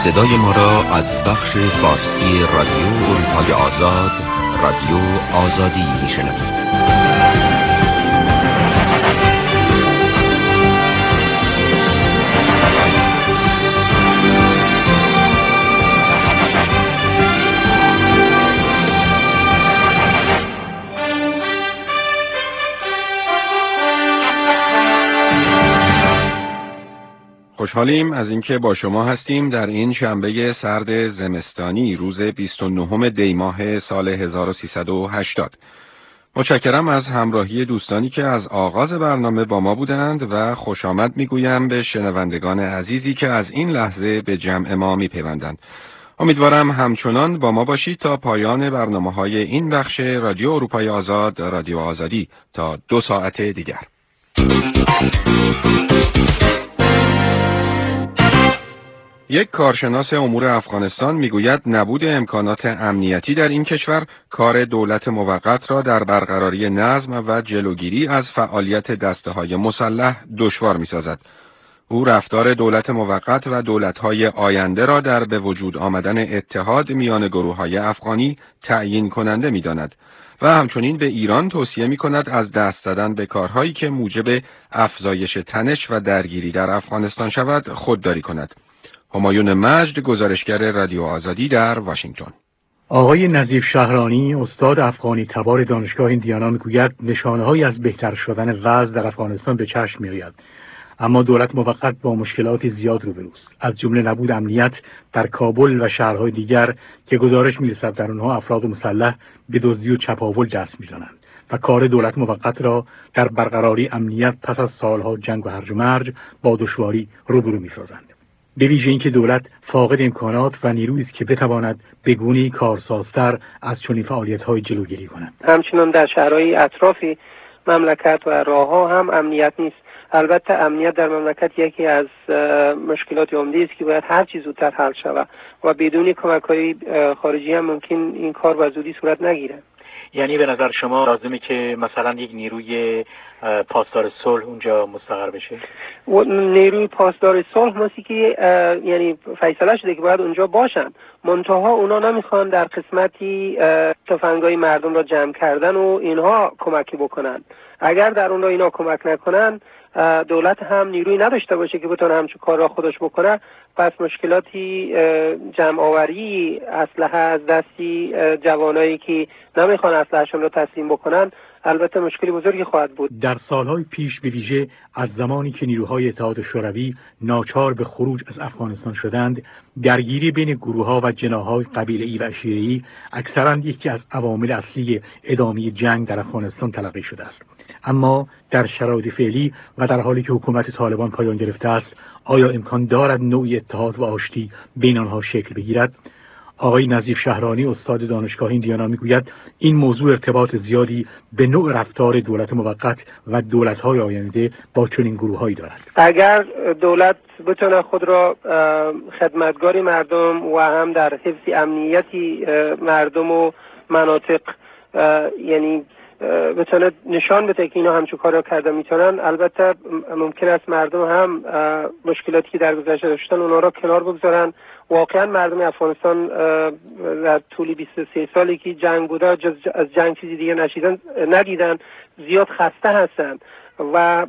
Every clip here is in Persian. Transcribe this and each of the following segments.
صدای ما را از بخش فارسی رادیو اروپای آزاد، رادیو آزادی میشنوید. خوشحالیم از اینکه با شما هستیم در این شنبه سرد زمستانی روز 29 دی ماه سال 1380. متشکرم از همراهی دوستانی که از آغاز برنامه با ما بودند و خوش آمد میگویم به شنوندگان عزیزی که از این لحظه به جمع ما میپیوندند. امیدوارم همچنان با ما باشید تا پایان برنامه‌های این بخش رادیو اروپای آزاد، رادیو آزادی، تا 2 ساعت دیگر. یک کارشناس امور افغانستان میگوید نبود امکانات امنیتی در این کشور کار دولت موقت را در برقراری نظم و جلوگیری از فعالیت دسته‌های مسلح دشوار می‌سازد. او رفتار دولت موقت و دولت‌های آینده را در به وجود آمدن اتحاد میان گروه‌های افغانی تعیین کننده می‌داند و همچنین به ایران توصیه می‌کند از دست زدن به کارهایی که موجب افزایش تنش و درگیری در افغانستان شود خودداری کند. همایون مجد، گزارشگر رادیو آزادی در واشنگتن. آقای نظیف شهرانی، استاد افغانی تبار دانشگاه ایندیانا، میگوید نشانه‌هایی از بهتر شدن وضع در افغانستان به چشم می‌آید، اما دولت موقت با مشکلات زیاد روبروست، از جمله نبود امنیت در کابل و شهرهای دیگر که گزارش می‌رسد در آنها افراد مسلح به دزدی و چپاول دست می‌زنند و کار دولت موقت را در برقراری امنیت پس از سالها جنگ و هرج و مرج با دشواری روبرو می‌سازند. به ویژه اینکه دولت فاقد امکانات و نیرویی است که بتواند به گونه‌ای کارسازتر از چنین فعالیت‌های جلوگیری کند. همچنین در شهرهای اطرافی مملکت و راه‌ها هم امنیت نیست. البته امنیت در مملکت یکی از مشکلات عمده است که باید هر چه زودتر حل شود و بدون کمک‌های خارجی هم ممکن این کار به زودی صورت نگیره. یعنی به نظر شما لازمه که مثلا یک نیروی پاسدار صلح اونجا مستقر بشه؟ و نیروی پاسدار صلح ماسی که یعنی فیصله شده که باید اونجا باشن، منتها اونا نمیخوان در قسمتی تفنگای مردم را جمع کردن و اینها کمکی بکنن. اگر در اون را اینا کمک نکنن، دولت هم نیروی نداشته باشه که بتونه همچون کار را خودش بکنه، پس مشکلاتی جمع آوری اسلحه از دستی جوانایی که نمیخوان اسلحه‌شون رو تسلیم بکنن البته مشکلی بزرگی خواهد بود. در سالهای پیش به ویژه از زمانی که نیروهای اتحاد شوروی ناچار به خروج از افغانستان شدند، درگیری بین گروه‌ها و جناح‌های قبیله‌ای و عشیره‌ای اکثراً یکی از عوامل اصلی ادامه جنگ در افغانستان تلقی شده است. اما در شرایط فعلی و در حالی که حکومت طالبان پایان گرفته است، آیا امکان دارد نوعی اتحاد و آشتی بین آنها شکل بگیرد؟ آقای نظیف شهرانی، استاد دانشگاه ایندیانا، میگوید این موضوع ارتباط زیادی به نوع رفتار دولت موقت و دولت‌های آینده با چنین گروه‌هایی دارد. اگر دولت بتونه خود را خدمتگار مردم و هم در حفظ امنیتی مردم و مناطق یعنی بتونه نشان بده که اینا همچون کار را کرده میتونن، البته ممکن است مردم هم مشکلاتی که در گذشته داشتن اونا را کنار بگذارن. واقعا مردم افغانستان در طول 23 سالی که جنگ بوده جز از جنگ چیزی دیگه ندیدن، زیاد خسته هستن و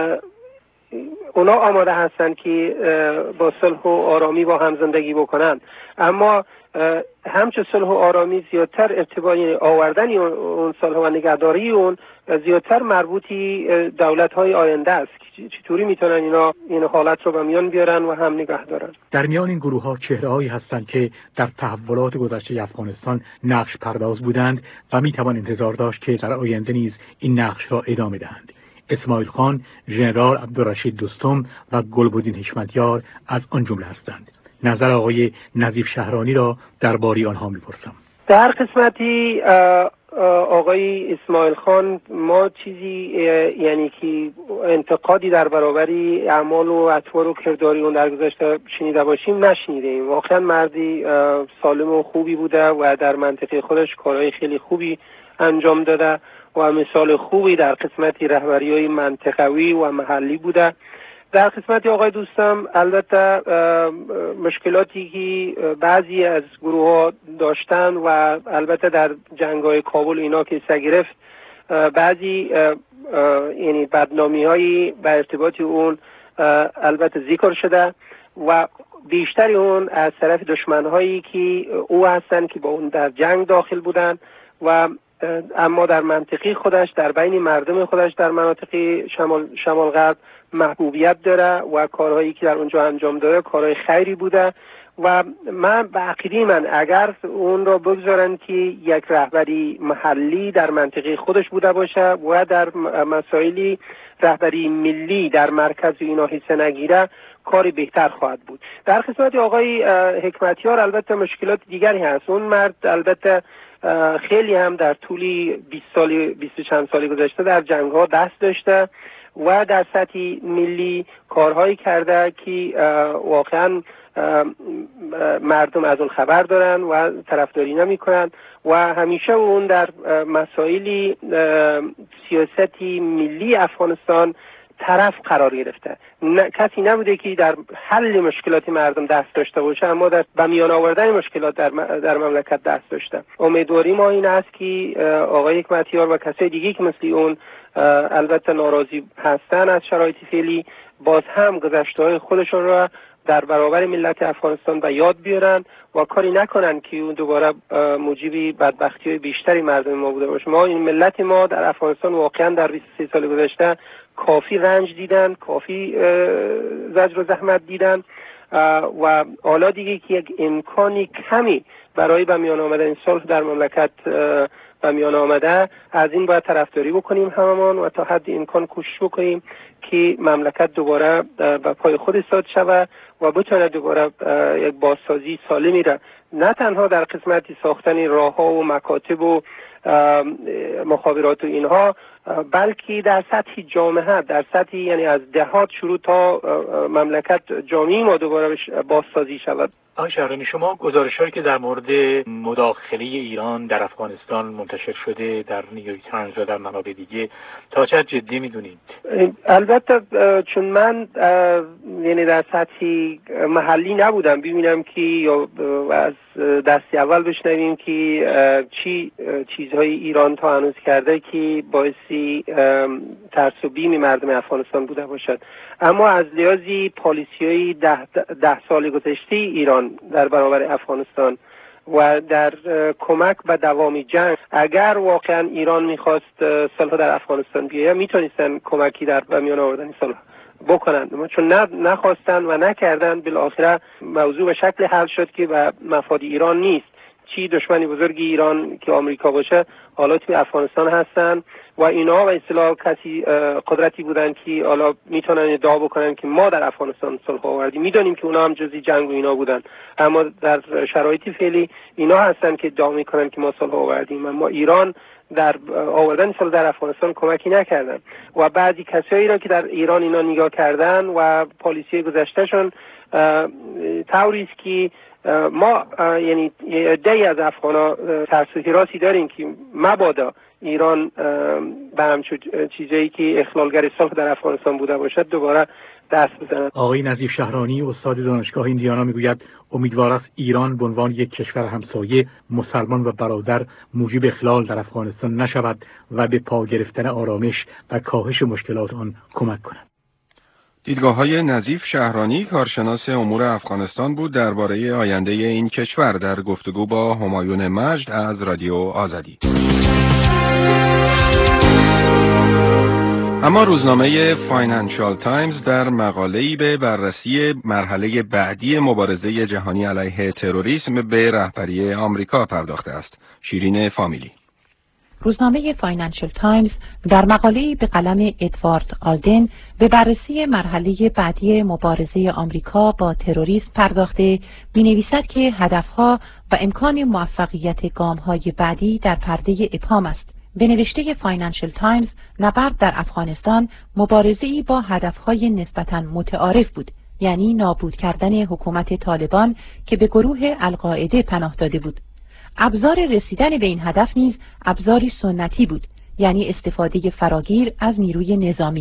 اونا آماده هستن که با صلح و آرامی با هم زندگی بکنن، اما همچه صلح و آرامی زیادتر ارتباطی آوردن اون صلح و نگهداری اون زیادتر مربوطی دولت‌های آینده است که چطوری میتونن اینا این حالت رو به میان بیارن و هم نگه دارن. در میان این گروه‌ها چهره‌هایی هستند که در تحولات گذشته افغانستان نقش پرداز بودند و میتوان انتظار داشت که در آینده نیز این نقش را ادامه دهند. اسماعیل خان، ژنرال عبدالرشید دوستم و گلبدین حشمتیار از آن جمله هستند. نظر آقای نظیف شهرانی را درباره آنها می‌پرسم. در قسمتی آقای اسماعیل خان ما چیزی یعنی که انتقادی در برابری اعمال و اطوار و کرداری اون در گذشته شنیده باشیم نشنیدیم. واقعا مردی سالم و خوبی بوده و در منطقه خودش کارهای خیلی خوبی انجام داده و مثال خوبی در قسمتی رهبری‌های منطقوی و محلی بوده. در قسمت آقای دوستم البته مشکلاتی که بعضی از گروه ها داشتن و البته در جنگ‌های کابل اینا که گرفت بعضی یعنی بدنامی هایی به ارتباط اون البته ذکر شده و بیشتری اون از طرف دشمن هایی که او هستن که با اون در جنگ داخل بودن و اما در منطقه خودش در بین مردم خودش در مناطق شمال غرب محبوبیت داره و کارهایی که در اونجا انجام داده کارهای خیری بوده و من به عقیده من اگر اون را بگذارن که یک رهبری محلی در منطقه خودش بوده باشه و در مسائلی رهبری ملی در مرکز اینا حصه نگیره کاری بهتر خواهد بود. در قسمت آقای حکمتیار البته مشکلات دیگری هست. اون مرد البته خیلی هم در طول 20 چند سال گذشته در جنگ ها دست داشته و در سطح ملی کارهایی کرده که واقعا مردم از اون خبر دارن و طرفداری نمی کنن و همیشه اون در مسائلی سیاستی ملی افغانستان طرف قرار گرفته. کسی نبوده که در حل مشکلات مردم دست داشته باشه اما در به میان آوردن مشکلات در مملکت دست داشته. امیدواری ما این است که آقای حکمتیار و کسای دیگه که مثل اون البته ناراضی هستن از شرایط فعلی باز هم گذشته‌های خودشون را در برابر ملت افغانستان به یاد بیارن و کاری نکنن که اون دوباره موجب بدبختی بیشتری مردم ما بوده باشه. ما این ملت ما در افغانستان واقعا در 23 سال گذشته کافی رنج دیدن، کافی زجر و زحمت دیدن و حالا دیگه که یک امکانی کمی برای به میان آمدن صلح در مملکت به میان آمده از این باید طرفداری بکنیم هممون و تا حد امکان کوشش بکنیم که مملکت دوباره به پای خود ایستاد شود و بتونه دوباره یک بازسازی سالمی را نه تنها در قسمت ساختن راه‌ها و مکاتب و مخابرات و اینها بلکه در سطح جامعه در سطح یعنی از دهات شروع تا مملکت جامعی ما دوباره بازسازی شود. آقای شهرانی شما گزارش‌هایی که در مورد مداخله ایران در افغانستان منتشر شده در نیویورک تایمز و در منابع دیگه تا چه جدی می‌دونید؟ البته چون من یعنی در سطح محلی نبودم ببینم که یا از دست اول بشنویم که چی چیزهای ایران تا هنوز کرده که باعثی ترس و بیم مردم افغانستان بوده باشد، اما از لحاظ پالیسی‌های 10 سال گذشته ایران در برابر افغانستان و در کمک به دوام جنگ اگر واقعا ایران میخواست صلح در افغانستان بیاید میتونستن کمکی در میان آوردن صلح بکنن، چون نخواستن و نکردن بالاخره موضوع به شکل حل شد که به مفاد ایران نیست. چی دشمنی بزرگ ایران که آمریکا باشه حالا توی افغانستان هستن و اینا به اصطلاح کسی قدرتی بودن که حالا میتونن ادعا بکنن که ما در افغانستان صلح آوردیم. میدونیم که اونا هم جزئی جنگ و اینا بودن اما در شرایط فعلی اینا هستن که ادعا میکنن که ما صلح آوردیم اما ایران در آوردن صلح در افغانستان کمکی نکردن و بعضی کسایی را که در ایران اینا نگاه کردن و پالیسی گذشتهشون طوری است که ما یعنی عده‌ای از افغانا ترس و هراسی داریم که مبادا ایران به همچون چیزایی که اخلالگر صلح در افغانستان بوده باشد دوباره دست بزند. آقای نظیف شهرانی استاد دانشگاه ایندیانا میگوید امیدوار است ایران به عنوان یک کشور همسایه مسلمان و برادر موجب اخلال در افغانستان نشود و به پا گرفتن آرامش و کاهش مشکلات آن کمک کند. دیدگاه‌های نظیف شهرانی کارشناس امور افغانستان بود درباره آینده این کشور در گفتگو با همایون مجد از رادیو آزادی. اما روزنامه فاینانشال تایمز در مقاله‌ای به بررسی مرحله بعدی مبارزه جهانی علیه تروریسم به رهبری آمریکا پرداخته است. شیرین فامیلی. روزنامه فاینانشال تایمز در مقاله‌ای به قلم ادوارد آلدن به بررسی مرحله بعدی مبارزه آمریکا با تروریسم پرداخته می‌نویسد که هدفها و امکان موفقیت گام‌های بعدی در پرده ابهام است. به نوشته فاینانشال تایمز نبرد در افغانستان مبارزه‌ای با هدفهای نسبتاً متعارف بود، یعنی نابود کردن حکومت طالبان که به گروه القاعده پناه داده بود. ابزار رسیدن به این هدف نیز ابزاری سنتی بود، یعنی استفاده فراگیر از نیروی نظامی.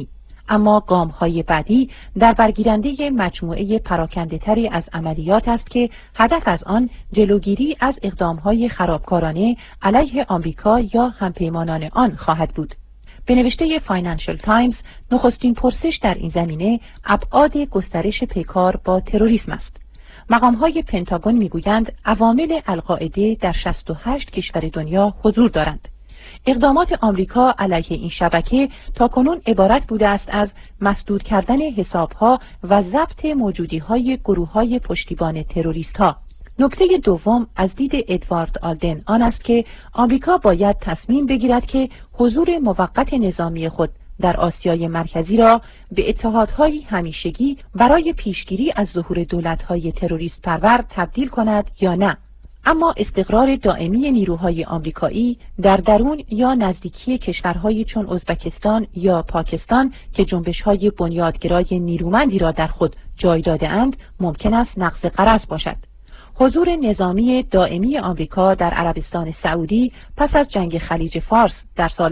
اما گام‌های بعدی در برگیرنده مجموعه پراکنده‌تری از عملیات است که هدف از آن جلوگیری از اقدام‌های خرابکارانه علیه آمریکا یا همپیمانان آن خواهد بود. به نوشته فاینانشل تایمز، نخستین پرسش در این زمینه ابعاد گسترش پیکار با تروریسم است. مقام‌های پنتاگون می‌گویند عوامل القاعده در 68 کشور دنیا حضور دارند. اقدامات آمریکا علیه این شبکه تاکنون عبارت بوده است از مسدود کردن حسابها و ضبط موجودی‌های گروه‌های پشتیبان تروریست‌ها. نکته دوم از دید ادوارد آلدن آن است که آمریکا باید تصمیم بگیرد که حضور موقت نظامی خود در آسیای مرکزی را به اتحادهای همیشگی برای پیشگیری از ظهور دولت‌های تروریست پرور تبدیل کند یا نه. اما استقرار دائمی نیروهای آمریکایی در درون یا نزدیکی کشورهای چون ازبکستان یا پاکستان که جنبش‌های بنیادگرای نیرومندی را در خود جای داده‌اند ممکن است نقض غرض باشد. حضور نظامی دائمی آمریکا در عربستان سعودی پس از جنگ خلیج فارس در سال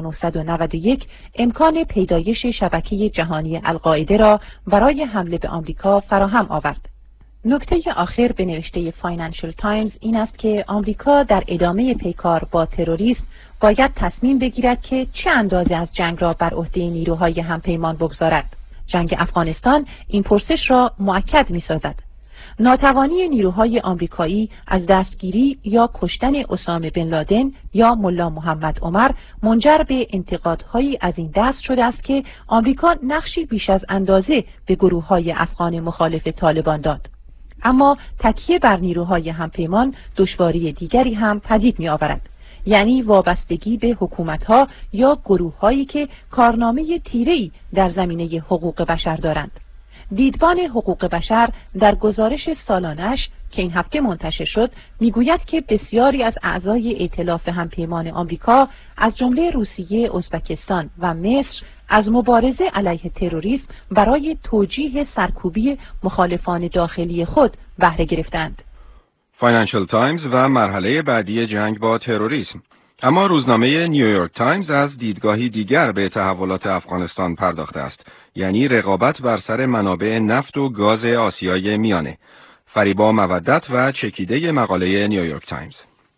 1991 امکان پیدایش شبکه جهانی القاعده را برای حمله به آمریکا فراهم آورد. نکته آخر به نوشته فاینانشل تایمز این است که آمریکا در ادامه پیکار با تروریسم باید تصمیم بگیرد که چه اندازه از جنگ را بر عهده نیروهای همپیمان بگذارد. جنگ افغانستان این پرسش را مؤکد می‌سازد. ناتوانی نیروهای آمریکایی از دستگیری یا کشتن اسامه بن لادن یا ملا محمد عمر منجر به انتقادهایی از این دست شده است که آمریکا نقشی بیش از اندازه به گروه‌های افغان مخالف طالبان داد. اما تکیه بر نیروهای همپیمان دشواری دیگری هم پدید می‌آورد، یعنی وابستگی به حکومت‌ها یا گروه‌هایی که کارنامه تیره‌ای در زمینه حقوق بشر دارند. دیدبان حقوق بشر در گزارش سالانش که این هفته منتشر شد میگوید که بسیاری از اعضای ائتلاف همپیمان آمریکا از جمله روسیه، ازبکستان و مصر از مبارزه علیه تروریسم برای توجیه سرکوبی مخالفان داخلی خود بهره گرفتند. فاینانشل تایمز و مرحله بعدی جنگ با تروریسم. اما روزنامه نیویورک تایمز از دیدگاهی دیگر به تحولات افغانستان پرداخته است، یعنی رقابت بر سر منابع نفت و گاز آسیای میانه. فریبا مودت و چکیده مقاله نیویورک تایمز.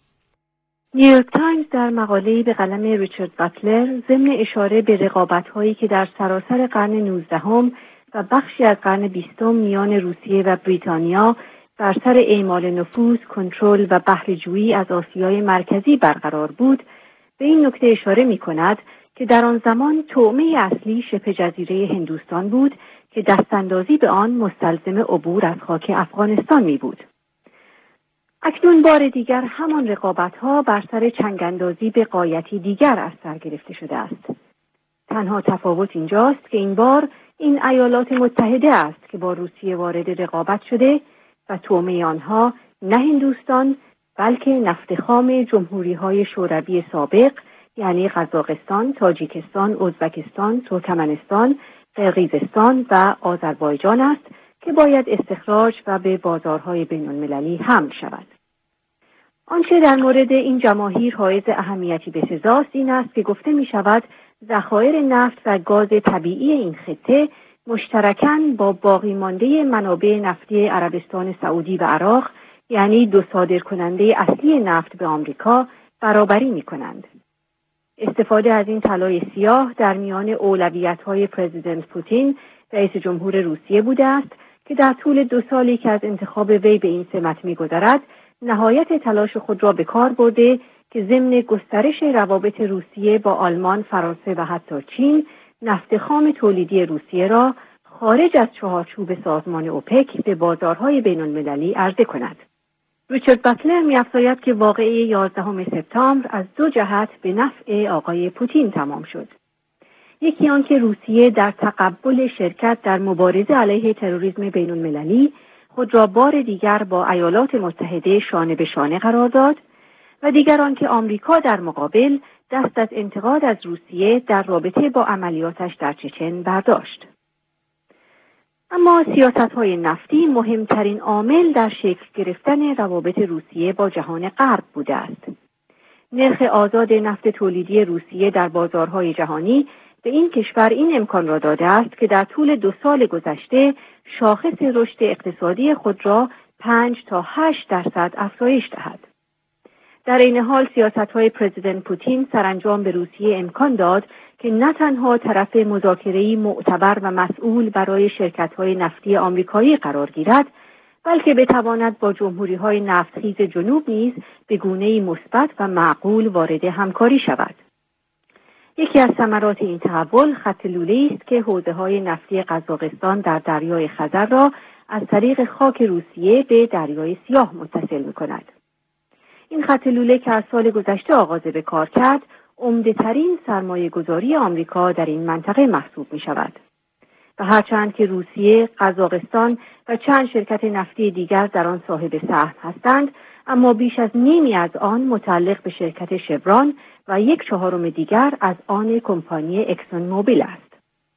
نیویورک تایمز در مقاله‌ای به قلم ریچارد باتلر ضمن اشاره به رقابت‌هایی که در سراسر قرن 19 و بخشی از قرن 20 میان روسیه و بریتانیا بر سر اعمال نفوذ، کنترل و بهره‌جویی از آسیای مرکزی برقرار بود، به این نکته اشاره می‌کند که در آن زمان طعمه اصلی شبه جزیره هندوستان بود که دستاندازی به آن مستلزم عبور از خاک افغانستان می‌بود. اکنون بار دیگر همان رقابت‌ها بر سر چنگاندازی به غایتی دیگر از سر گرفته شده است. تنها تفاوت اینجاست که این بار این ایالات متحده است که با روسیه وارد رقابت شده و طعمه آنها نه هندوستان بلکه نفت خام جمهوری‌های شوروی سابق یعنی قزاقستان، تاجیکستان، ازبکستان، ترکمنستان، قرقیزستان و آذربایجان است که باید استخراج و به بازارهای بین‌المللی حمل شود. آنچه در مورد این جماهیر حائز اهمیتی بسزاست این است که گفته می شود ذخایر نفت و گاز طبیعی این خطه مشترکاً با باقی مانده منابع نفتی عربستان سعودی و عراق یعنی دو صادرکننده اصلی نفت به آمریکا برابری می کنند. استفاده از این طلای سیاه در میان اولویت‌های پرزیدنت پوتین رئیس جمهور روسیه بوده است که در طول 2 سالی که از انتخاب وی به این سمت می‌گذرد نهایت تلاش خود را به کار برده که ضمن گسترش روابط روسیه با آلمان، فرانسه و حتی چین نفت خام تولیدی روسیه را خارج از چارچوب سازمان اوپک به بازارهای بین‌المللی عرضه کند. ریچارد باتلر می‌افزاید که واقعه 11 سپتامبر از 2 جهت به نفع آقای پوتین تمام شد. یکی آن که روسیه در تقبل شرکت در مبارزه علیه تروریسم بین‌المللی خود را بار دیگر با ایالات متحده شانه به شانه قرار داد و دیگر آن که آمریکا در مقابل دست از انتقاد از روسیه در رابطه با عملیاتش در چچن برداشت. اما سیاست‌های نفتی مهمترین عامل در شکل گرفتن روابط روسیه با جهان غرب بوده است. نرخ آزاد نفت تولیدی روسیه در بازارهای جهانی به این کشور این امکان را داده است که در طول 2 سال گذشته شاخص رشد اقتصادی خود را 5 تا 8% افزایش دهد. در این حال سیاست‌های پرزیدنت پوتین سرانجام به روسیه امکان داد که نه تنها طرف مذاکره‌ای معتبر و مسئول برای شرکت‌های نفتی آمریکایی قرار گیرد، بلکه بتواند با جمهوری‌های نفتخیز جنوب نیز به گونه‌ای مثبت و معقول وارد همکاری شود. یکی از ثمرات این تحول خط لوله‌ای است که حوزه‌های نفتی قزاقستان در دریای خزر را از طریق خاک روسیه به دریای سیاه متصل می‌کند. این خط لوله که از سال گذشته آغاز به کار کرد، عمده‌ترین سرمایه‌گذاری آمریکا در این منطقه محسوب می‌شود. و هرچند که روسیه، قزاقستان و چند شرکت نفتی دیگر در آن صاحب سهم هستند، اما بیش از نیمی از آن متعلق به شرکت شبران و 1/4 دیگر از آن کمپانی اکسون موبیل است.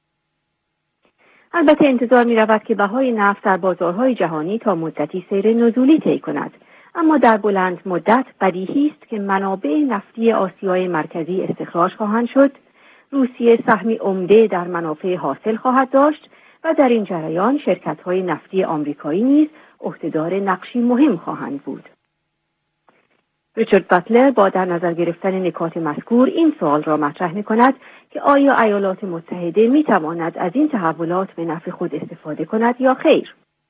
البته انتظار می‌رود که بهای نفت در بازارهای جهانی تا مدتی سیر نزولی طی کند، اما در بلند مدت بدیهی است که منابع نفتی آسیای مرکزی استخراج خواهند شد، روسیه سهمی عمده در منافع حاصل خواهد داشت و در این جریان شرکت‌های نفتی آمریکایی نیز عهده‌دار نقشی مهم خواهند بود. ریچارد باتلر با در نظر گرفتن نکات مذکور این سوال را مطرح می‌کند که آیا ایالات متحده می‌تواند از این تحولات به نفع خود استفاده کند یا خیر؟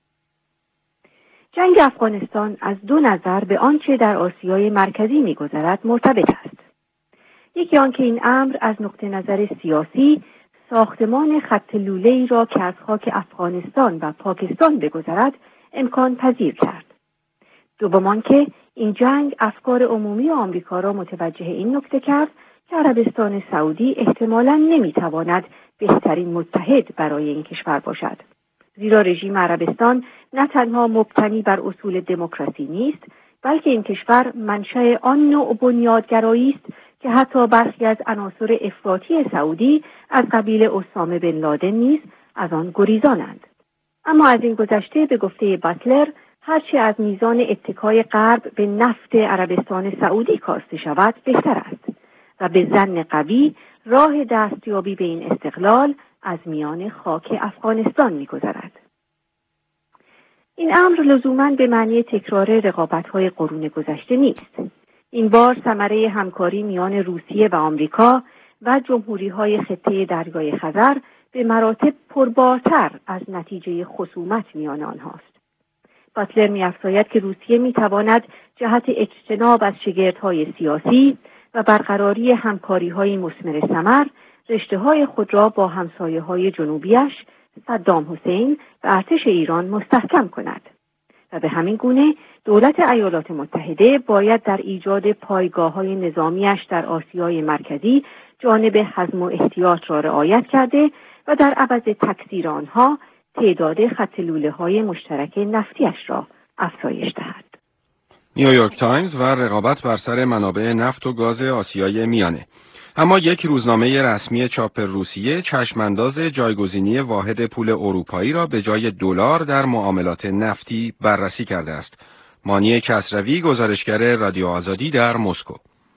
جنگ افغانستان از 2 نظر به آنچه در آسیای مرکزی می‌گذرد مرتبط است. یکی آنکه این امر از نقطه نظر سیاسی ساختمان خط لوله‌ای را که از خاک افغانستان و پاکستان بگذرد امکان پذیر کرد. دوم آنکه این جنگ افکار عمومی آمریکا را متوجه این نکته کرد که عربستان سعودی احتمالاً نمی‌تواند بهترین متحد برای این کشور باشد. زیرا رژیم عربستان نه تنها مبتنی بر اصول دموکراسی نیست، بلکه این کشور منشأ آن نوع بنیادگرایی است که حتی برخی از عناصر افراطی سعودی از قبیل اسامه بن لادن نیز از آن گریزانند. اما از این گذشته به گفته باتلر، هرچه از میزان اتکای غرب به نفت عربستان سعودی کاسته شود بهتر است و به ظن قوی راه دستیابی به این استقلال از میان خاک افغانستان می‌گذرد. این امر لزوماً به معنی تکرار رقابت‌های قرون گذشته نیست. این بار ثمره همکاری میان روسیه و آمریکا و جمهوری‌های خطه دریای خزر به مراتب پربارتر از نتیجه خصومت میان آنهاست. باتلر می‌افزاید که روسیه می‌تواند جهت اجتناب از شگردهای سیاسی و برقراری همکاری‌های مثمر ثمر رشته‌های خود را با همسایه‌های جنوبیش صدام حسین و ارتش ایران مستحکم کند و به همین گونه دولت ایالات متحده باید در ایجاد پایگاه‌های نظامیش در آسیای مرکزی جانب حزم و احتیاط را رعایت کرده و در عوض تکثیر آنها تعداد خط لوله‌های مشترک نفتیش را افزایش دهد. نیویورک تایمز و رقابت بر سر منابع نفت و گاز آسیای میانه. اما یک روزنامه رسمی چاپ روسیه چشمانداز جایگزینی واحد پول اروپایی را به جای دلار در معاملات نفتی بررسی کرده است. مانی کسروی، گزارشگر رادیو آزادی در مسکو.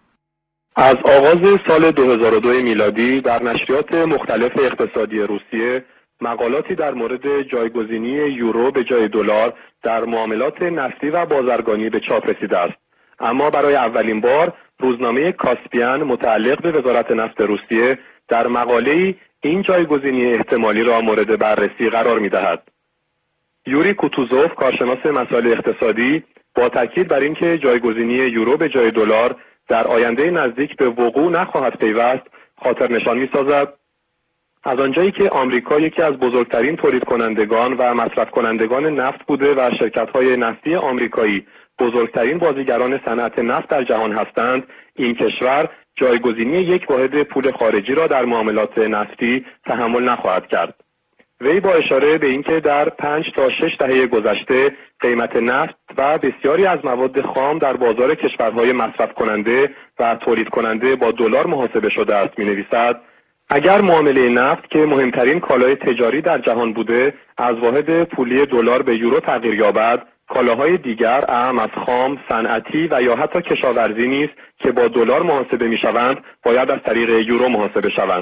از آغاز سال 2002 میلادی در نشریات مختلف اقتصادی روسیه مقالاتی در مورد جایگزینی یورو به جای دلار در معاملات نفتی و بازرگانی به چاپ رسیده است. اما برای اولین بار روزنامه کاسپیان متعلق به وزارت نفت روسیه در مقاله‌ای این جایگزینی احتمالی را مورد بررسی قرار می‌دهد. یوری کوتوزوف، کارشناس مسائل اقتصادی، با تاکید بر اینکه جایگزینی یورو به جای دلار در آینده نزدیک به وقوع نخواهد پیوست، خاطر نشان می‌سازد از آنجایی که آمریکا یکی از بزرگترین تولید کنندگان و مصرف کنندگان نفت بوده و شرکت‌های نفتی آمریکایی بزرگترین بازیگران صنعت نفت در جهان هستند، این کشور جایگزینی یک واحد پول خارجی را در معاملات نفتی تحمل نخواهد کرد. وی با اشاره به اینکه در 5 تا 6 دهه گذشته قیمت نفت و بسیاری از مواد خام در بازار کشورهای مصرف کننده و تولید کننده با دلار محاسبه شده است، می‌نویسد اگر معامله نفت که مهمترین کالای تجاری در جهان بوده از واحد پولی دلار به یورو تغییر یابد، کالاهای دیگر اعم از خام، صنعتی و یا حتی کشاورزی نیز که با دلار محاسبه می‌شوند باید از طریق یورو محاسبه شوند.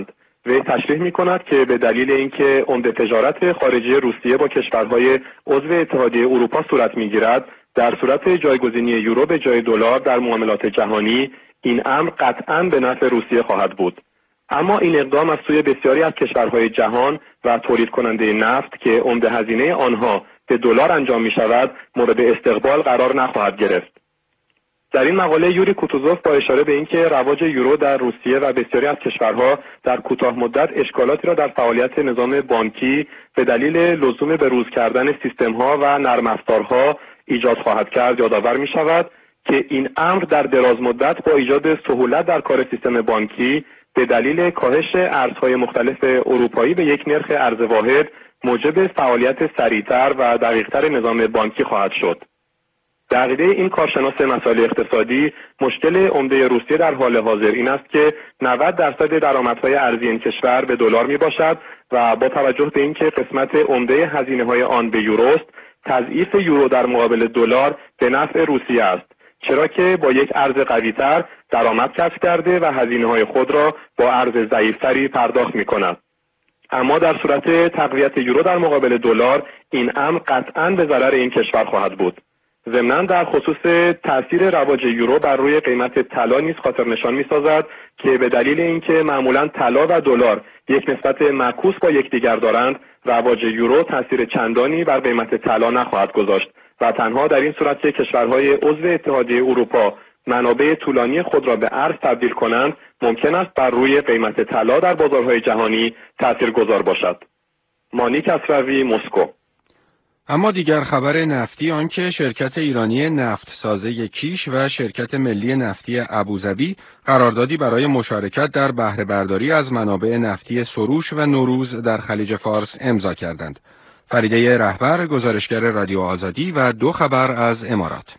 وی تشریح می‌کند که به دلیل اینکه عمده تجارت خارجی روسیه با کشورهای عضو اتحادیه اروپا صورت می‌گیرد، در صورت جایگزینی یورو به جای دلار در معاملات جهانی این امر قطعاً به نفع روسیه خواهد بود. اما این اقدام از سوی بسیاری از کشورهای جهان و تولید کننده نفت که عمده هزینه آنها به دلار انجام می‌شود مورد استقبال قرار نخواهد گرفت. در این مقاله یوری کوتوزوف با اشاره به اینکه رواج یورو در روسیه و بسیاری از کشورها در کوتاه مدت اشکالاتی را در فعالیت نظام بانکی به دلیل لزوم بروز کردن سیستم‌ها و نرم افزارها ایجاد خواهد کرد یادآور می‌شود که این امر در دراز مدت با ایجاد سهولت در کار سیستم بانکی به دلیل کاهش ارزهای مختلف اروپایی به یک نرخ ارز واحد موجب فعالیت سریعتر و دقیقتر نظام بانکی خواهد شد. در عقیده این کارشناس مسائل اقتصادی، مشکل عمده روسیه در حال حاضر این است که 90% درآمدهای ارزی این کشور به دلار می باشد و با توجه به اینکه قسمت عمده هزینه‌های آن به یوروست، تضعیف یورو در مقابل دلار به نفع روسیه است، چرا که با یک ارز قوی‌تر درآمد کسب کرده و هزینه‌های خود را با ارز ضعیف‌تری پرداخت می‌کند. اما در صورت تقویت یورو در مقابل دلار، این امر قطعاً به ضرر این کشور خواهد بود. ضمناً در خصوص تأثیر رواج یورو بر روی قیمت طلا نیز خاطر نشان می‌سازد که به دلیل اینکه معمولاً طلا و دلار یک نسبت معکوس با یکدیگر دارند، رواج یورو تأثیر چندانی بر قیمت طلا نخواهد گذاشت و تنها در این صورت که کشورهای عضو اتحادیه اروپا منابع طولانی خود را به ارز تبدیل کنند، ممکن است بر روی قیمت طلا در بازارهای جهانی تاثیرگذار باشد. مانی کسروی، مسکو. اما دیگر خبر نفتی آنکه شرکت ایرانی نفت سازه کیش و شرکت ملی نفتی ابوظبی قراردادی برای مشارکت در بهره برداری از منابع نفتی سروش و نوروز در خلیج فارس امضا کردند. فریده رهبر، گزارشگر رادیو آزادی و دو خبر از امارات.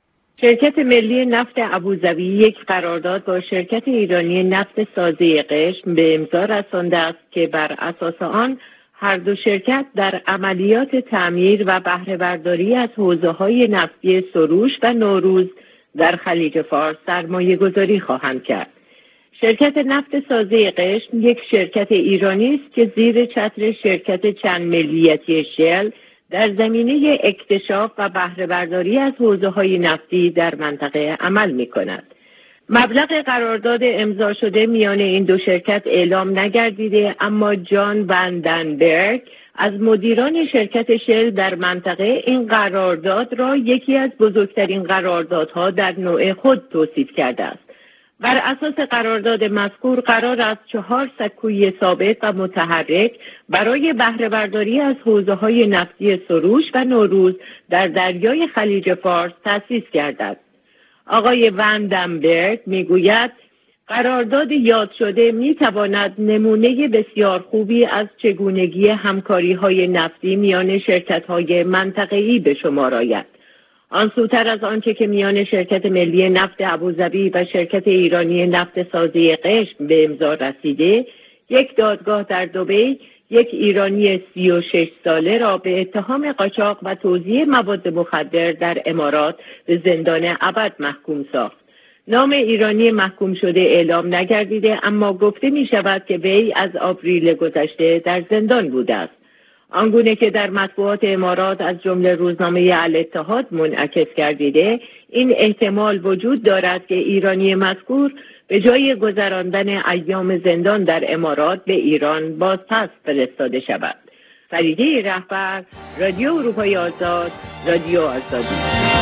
شرکت ملی نفت ابوظبی یک قرارداد با شرکت ایرانی نفت سازه قشم به امضا رسانده است که بر اساس آن هر دو شرکت در عملیات تعمیر و بهره برداری از حوزه‌های نفتی سروش و نوروز در خلیج فارس سرمایه گذاری خواهند کرد. شرکت نفت سازه قشم یک شرکت ایرانی است که زیر چتر شرکت چند ملیتی شل در زمینه اکتشاف و بهره برداری از حوزه‌های نفتی در منطقه عمل می‌کند. مبلغ قرارداد امضا شده میان این دو شرکت اعلام نگردیده، اما جان واندنبرگ از مدیران شرکت شل در منطقه این قرارداد را یکی از بزرگترین قراردادها در نوع خود توصیف کرده است. بر اساس قرارداد مذکور قرار است 4 سکوی ثابت و متحرک برای بهره برداری از حوزه‌های نفتی سروش و نوروز در دریای خلیج فارس تأسیس گردد. آقای واندنبرگ میگوید قرارداد یاد شده میتواند نمونه بسیار خوبی از چگونگی همکاری‌های نفتی میان شرکت‌های منطقه‌ای به شمار آید. آن سوتر از آنچه که میان شرکت ملی نفت ابوظبی و شرکت ایرانی نفت سازه قشم به امضا رسیده، یک دادگاه در دبی یک ایرانی 36 ساله را به اتهام قاچاق و توزیع مواد مخدر در امارات به زندان ابد محکوم ساخت. نام ایرانی محکوم شده اعلام نگردیده، اما گفته می شود که وی از آوریل گذشته در زندان بوده است. آنگونه که در مطبوعات امارات از جمله روزنامه الاتحاد منعکس گردیده، این احتمال وجود دارد که ایرانی مذکور به جای گذراندن ایام زندان در امارات به ایران بازپس فرستاده شود. فریده رهبر، رادیو اروپای آزاد، رادیو آزادی.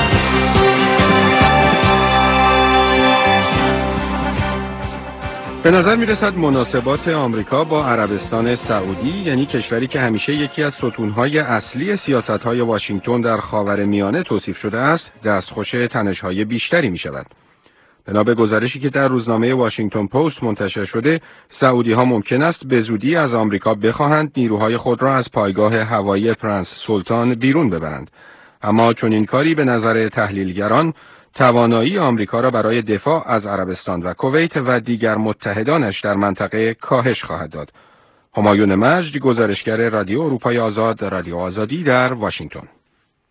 به نظر میرسد مناسبات آمریکا با عربستان سعودی، یعنی کشوری که همیشه یکی از ستونهای اصلی سیاستهای واشنگتن در خاورمیانه توصیف شده است، دستخوش تنش‌های بیشتری می شود. بنا به گزارشی که در روزنامه واشنگتن پست منتشر شده، سعودی‌ها ممکن است به زودی از آمریکا بخواهند نیروهای خود را از پایگاه هوایی پرنس سلطان بیرون ببرند. اما چون این کاری به نظر تحلیلگران توانایی آمریکا را برای دفاع از عربستان و کویت و دیگر متحدانش در منطقه کاهش خواهد داد. همایون مجد، گزارشگر رادیو اروپای آزاد، رادیو آزادی در واشنگتن.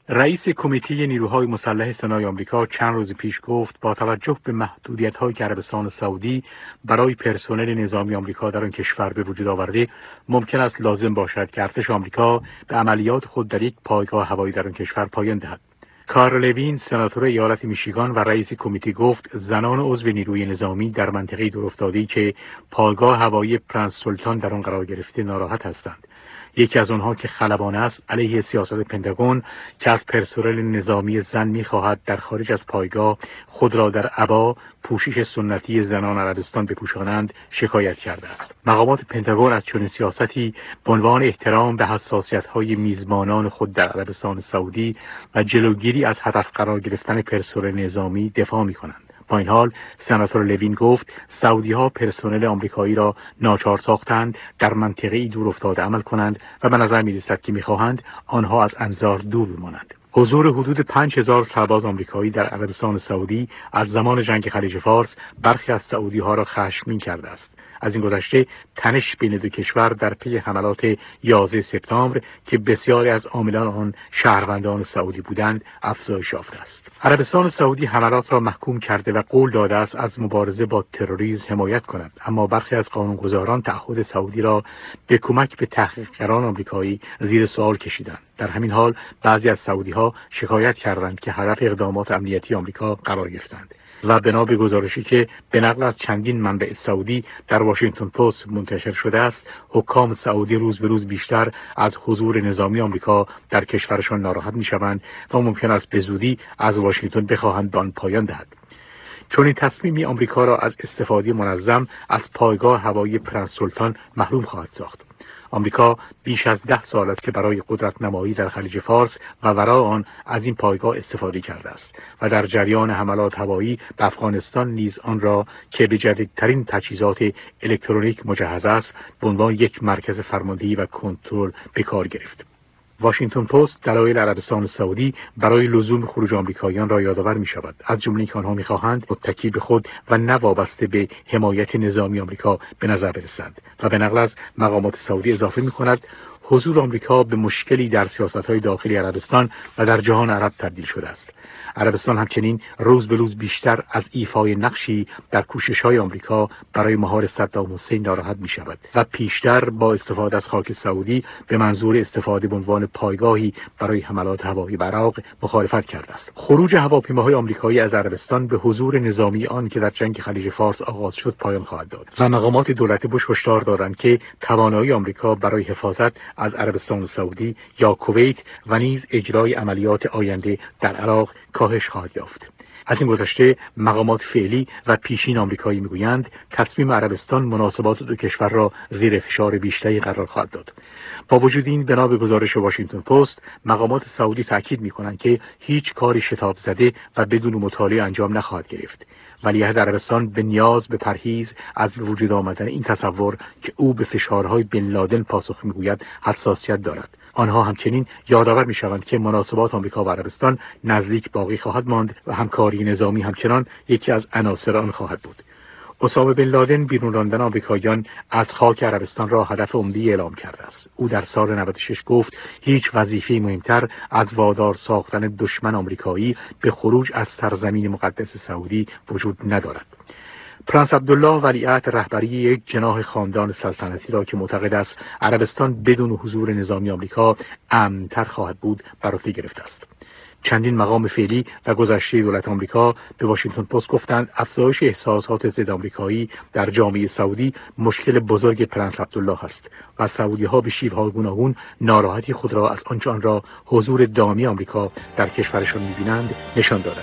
رئیس کمیته نیروهای مسلح سنای آمریکا چند روز پیش گفت با توجه به محدودیت‌هایی که عربستان سعودی برای پرسنل نظامی آمریکا در آن کشور به وجود آورده، ممکن است لازم باشد که ارتش آمریکا به عملیات خود در یک پایگاه هوایی در آن کشور پایان دهد. کارل لوین، سناتور ایالت میشیگان و رئیس کمیته گفت زنان عضو نیروی نظامی در منطقه دورافتاده‌ای که پایگاه هوایی پرنس سلطان در آن قرار گرفته ناراحت هستند. یکی از آنها که خلبانه است علیه سیاست پنتاگون که از پرسنل نظامی زن می‌خواهد در خارج از پایگاه خود را در عبا، پوشش سنتی زنان عربستان بپوشانند، شکایت کرده است. مقامات پنتاگون از چنین سیاستی به عنوان احترام به حساسیت‌های میزبانان خود در عربستان سعودی و جلوگیری از هدف قرار گرفتن پرسنل نظامی دفاع می‌کنند. با این حال سناتور لوین گفت سعودی‌ها پرسنل آمریکایی را ناچار ساختند در منطقه‌ای دور افتاده عمل کنند و به نظر می‌رسد که می‌خواهند آنها از انظار دور بمانند. حضور حدود 5000 سرباز آمریکایی در عربستان سعودی از زمان جنگ خلیج فارس برخی از سعودی‌ها را خشمگین کرده است. از این گذشته تنش بین دو کشور در پی حملات 11 سپتامبر که بسیاری از عاملان آن شهروندان سعودی بودند افزایش یافته است. عربستان سعودی حملات را محکوم کرده و قول داده است از مبارزه با تروریسم حمایت کند، اما برخی از قانونگذاران تعهد سعودی را به کمک به تحقیقگران آمریکایی زیر سوال کشیدند. در همین حال بعضی از سعودی‌ها شکایت کردند که هدف اقدامات امنیتی آمریکا قرار گرفتند و بنا به گزارشی که به نقل از چندین منبع سعودی در واشنگتن پست منتشر شده است، حکام سعودی روز به روز بیشتر از حضور نظامی آمریکا در کشورشان ناراحت می‌شوند و ممکن است به زودی از واشنگتن بخواهند به آن پایان دهد. چون این تصمیمی آمریکا را از استفاده منظم از پایگاه هوایی پرنس سلطان محروم خواهد ساخت. آمریکا بیش از 10 سال است که برای قدرت نمایی در خلیج فارس و ورای آن از این پایگاه استفاده کرده است و در جریان حملات هوایی به افغانستان نیز آن را که به جدیدترین تجهیزات الکترونیک مجهز است به عنوان یک مرکز فرماندهی و کنترل به کار گرفت. واشنگتن پست دلایل عربستان سعودی برای لزوم خروج آمریکاییان را یادآور می شود، از جمله اینکه آنها می خواهند متکی به خود و نه وابسته به حمایت نظامی آمریکا به نظر برسند و به نقل از مقامات سعودی اضافه می کند حضور آمریکا به مشکلی در سیاست‌های داخلی عربستان و در جهان عرب تبدیل شده است. عربستان همچنین روز به روز بیشتر از ایفای نقشی در کوشش‌های آمریکا برای مهار صدام حسین ناراحت می‌شود و پیشتر با استفاده از خاک سعودی به منظور استفاده به عنوان پایگاهی برای حملات هوایی بر عراق مخالفت کرده است. خروج هواپیماهای آمریکایی از عربستان به حضور نظامی آن که در جنگ خلیج فارس آغاز شد پایان خواهد داد و مقامات دولت بوش هشدار دادند که توانایی آمریکا برای حفاظت از عربستان سعودی یا کویت و نیز اجرای عملیات آینده در عراق کاهش خواهد یافت. از این گذشته مقامات فعلی و پیشین آمریکایی میگویند تصمیم عربستان مناسبات دو کشور را زیر فشار بیشتری قرار خواهد داد. با وجود این بنا به گزارش واشنگتن پست مقامات سعودی تاکید میکنند که هیچ کاری شتاب زده و بدون مطالعه انجام نخواهد گرفت. ولیعهد عربستان به نیاز به پرهیز از وجود آمدن این تصور که او به فشارهای بن لادن پاسخ میگوید حساسیت دارد. آنها همچنین یادآور میشوند که مناسبات آمریکا و عربستان نزدیک باقی خواهد ماند و همکاری نظامی همچنان یکی از عناصر آن خواهد بود. اسامه بن لادن بیرون راندن آمریکاییان از خاک عربستان را هدف عمده اعلام کرده است. او در سال 96 گفت هیچ وظیفه‌ای مهمتر از وادار ساختن دشمن آمریکایی به خروج از سرزمین مقدس سعودی وجود ندارد. پرنس عبدالله ولیعهد رهبری یک جناح خاندان سلطنتی را که معتقد است عربستان بدون حضور نظامی آمریکا امن‌تر خواهد بود بر عهده گرفته است. چندین مقام فعلی و گذشته دولت آمریکا به واشنگتن پست گفتند افزایش احساسات ضد آمریکایی در جامعه سعودی مشکل بزرگ پرنس عبدالله است و سعودی‌ها به شیوه‌های گوناگون ناراحتی خود را از آنچه آن را حضور دائمی آمریکا در کشورشان می‌بینند نشان دادند.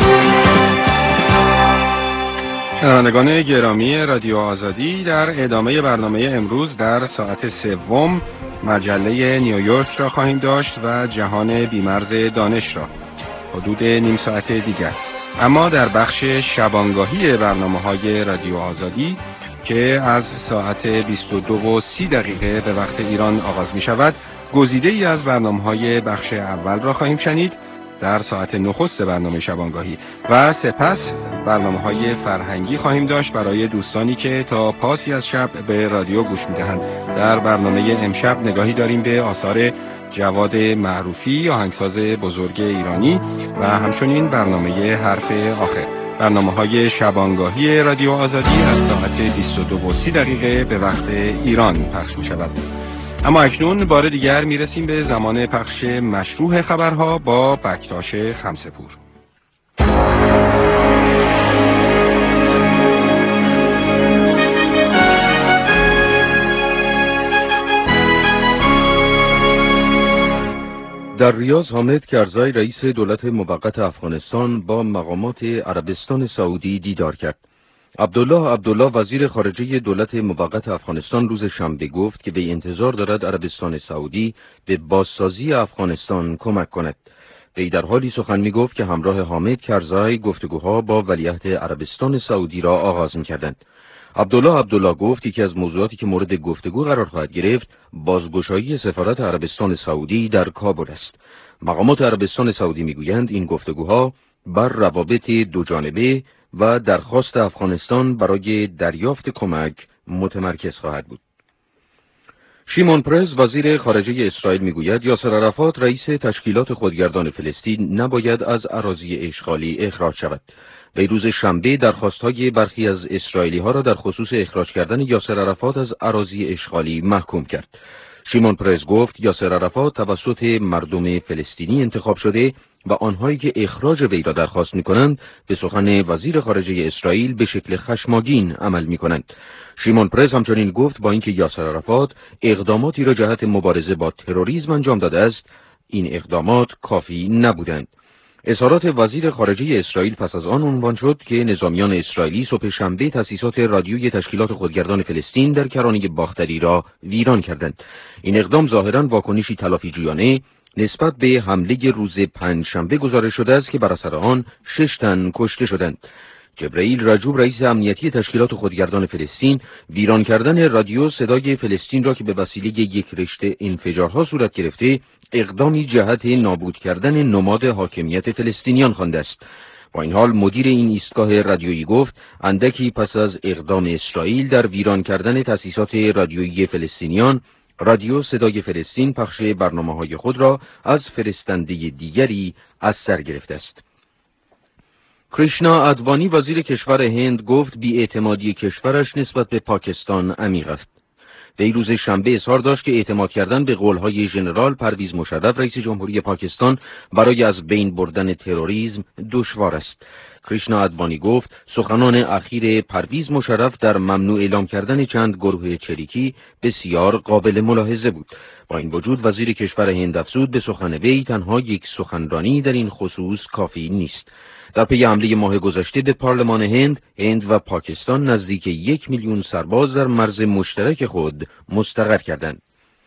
شنوندگان گرامی رادیو آزادی، در ادامه برنامه امروز در ساعت سوم مجله نیویورک را خواهیم داشت و جهان بیمرز دانش را حدود نیم ساعت دیگر. اما در بخش شبانگاهی برنامه‌های رادیو آزادی که از ساعت 22:30 به وقت ایران آغاز می شود، گزیده‌ای از برنامه‌های بخش اول را خواهیم شنید در ساعت نخست برنامه شبانگاهی و سپس برنامه‌های فرهنگی خواهیم داشت برای دوستانی که تا پاسی از شب به رادیو گوش می‌دهند. در برنامه امشب نگاهی داریم به آثار جواد معروفی، آهنگساز بزرگ ایرانی و همچنین برنامه حرف آخر. برنامه‌های شبانگاهی رادیو آزادی از ساعت 22:30 به وقت ایران پخش می‌شود. اما اکنون بار دیگر میرسیم به زمان پخش مشروع خبرها با بکتاش خمسه‌پور. در ریاض حامد کرزای رئیس دولت موقت افغانستان با مقامات عربستان سعودی دیدار کرد. عبدالله وزیر خارجه دولت موقت افغانستان روز شنبه گفت که به انتظار دارد عربستان سعودی به بازسازی افغانستان کمک کند. وی در حالی سخن می گفت که همراه حامد کرزای گفتگوها با ولیعهد عربستان سعودی را آغاز می کردند. عبدالله گفت یکی از موضوعاتی که مورد گفتگو قرار خواهد گرفت بازگشایی سفارت عربستان سعودی در کابل است. مقامات عربستان سعودی میگویند این گفتگوها بر روابط دوجانبه و درخواست افغانستان برای دریافت کمک متمرکز خواهد بود. شیمون پرز وزیر خارجه اسرائیل میگوید یاسر عرفات رئیس تشکیلات خودگردان فلسطین نباید از اراضی اشغالی اخراج شود. وی روز شنبه درخواست‌های برخی از اسرائیلی‌ها را در خصوص اخراج کردن یاسر عرفات از اراضی اشغالی محکوم کرد. شیمون پرز گفت یاسر عرفات توسط مردم فلسطینی انتخاب شده و آنهایی که اخراج وی را درخواست می‌کنند به سخن وزیر خارجه اسرائیل به شکل خشمگین عمل می‌کنند. شیمون پرز همچنین گفت با اینکه یاسر عرفات اقداماتی را جهت مبارزه با تروریسم انجام داده است، این اقدامات کافی نبودند. اظهارات وزیر خارجه اسرائیل پس از آن عنوان شد که نظامیان اسرائیلی صبح شنبه تأسیسات رادیویی تشکیلات خودگردان فلسطین در کرانه باختری را ویران کردند. این اقدام ظاهراً واکنشی تلافی‌جویانه نسبت به حمله روز پنجشنبه گزارش شده است که بر اثر آن 6 تن کشته شدند. جبرائیل رجوب رئیس امنیتی تشکیلات خودگردان فلسطین ویران کردن رادیو صدای فلسطین را که به وسیله یک رشته انفجارها صورت گرفته اقدامی جهت نابود کردن نماد حاکمیت فلسطینیان خوانده است. با این حال مدیر این ایستگاه رادیویی گفت اندکی پس از اقدام اسرائیل در ویران کردن تأسیسات رادیویی فلسطینیان، رادیو صدای فلسطین پخش برنامه‌های خود را از فرستنده دیگری از سر گرفته است. کریشنا ادوانی وزیر کشور هند گفت بی‌اعتمادی کشورش نسبت به پاکستان عمیق است. وی روز شنبه اظهار داشت که اعتماد کردن به قول‌های ژنرال پرویز مشرف رئیس جمهوری پاکستان برای از بین بردن تروریسم دشوار است. کریشنا ادوانی گفت سخنان اخیر پرویز مشرف در ممنوع اعلام کردن چند گروه چریکی بسیار قابل ملاحظه بود. با این وجود وزیر کشور هند افزود به سخن وی تنها یک سخنرانی در این خصوص کافی نیست. در پی حمله ماه گذشته به پارلمان هند و پاکستان نزدیک 1 میلیون سرباز در مرز مشترک خود مستقر کردند.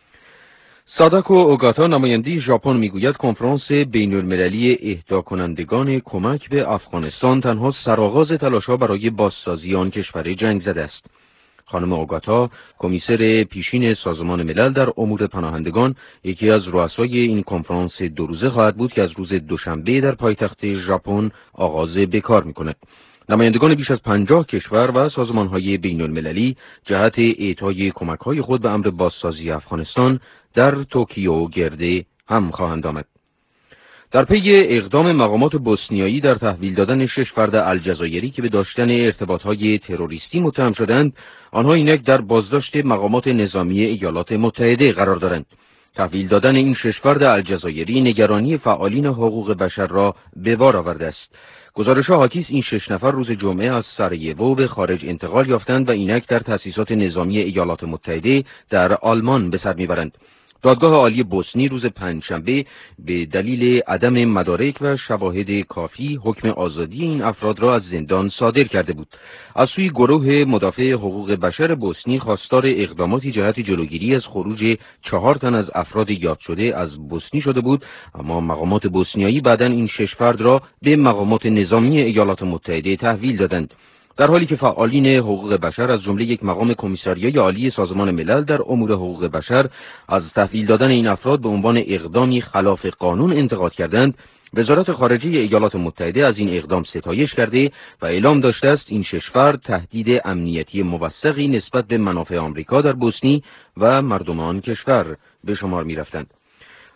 ساداکو اوگاتا نماینده ژاپن میگوید کنفرانس بین‌المللی اهدا کنندگان کمک به افغانستان تنها سرآغاز تلاش‌ها برای بازسازی آن کشور جنگ زده است. خانم اوگاتا، کمیسر پیشین سازمان ملل در امور پناهندگان، یکی از رؤسای این کنفرانس 2 روزه خواهد بود که از روز دوشنبه در پایتخت ژاپن آغاز به کار می‌کند. نمایندگان بیش از 50 کشور و سازمان‌های بین‌المللی جهت اعطای کمک‌های خود به امر بازسازی افغانستان در توکیو گرد هم خواهند آمد. در پی اقدام مقامات بوسنیایی در تحویل دادن 6 فرد الجزایری که به داشتن ارتباط‌های تروریستی متهم شدند، آنها اینک در بازداشت مقامات نظامی ایالات متحده قرار دارند. تحویل دادن این 6 فرد الجزایری نگرانی فعالین حقوق بشر را به بار آورده است. گزارش‌ها حاکی است این 6 نفر روز جمعه از سارایوو به خارج انتقال یافتند و اینک در تأسیسات نظامی ایالات متحده در آلمان به سر میبرند. دادگاه عالی بوسنی روز پنجشنبه به دلیل عدم مدارک و شواهد کافی حکم آزادی این افراد را از زندان صادر کرده بود. از سوی گروه مدافع حقوق بشر بوسنی خواستار اقداماتی جهت جلوگیری از خروج 4 تن از افراد یاد شده از بوسنی شده بود، اما مقامات بوسنیایی بعداً این 6 فرد را به مقامات نظامی ایالات متحده تحویل دادند. در حالی که فعالین حقوق بشر از جمله یک مقام کمیساریای عالی سازمان ملل در امور حقوق بشر از تحویل دادن این افراد به عنوان اقدامی خلاف قانون انتقاد کردند، وزارت خارجه ایالات متحده از این اقدام ستایش کرده و اعلام داشته است این 6 فرد تهدید امنیتی موثقی نسبت به منافع آمریکا در بوسنی و مردم آن کشور به شمار می‌رفتند.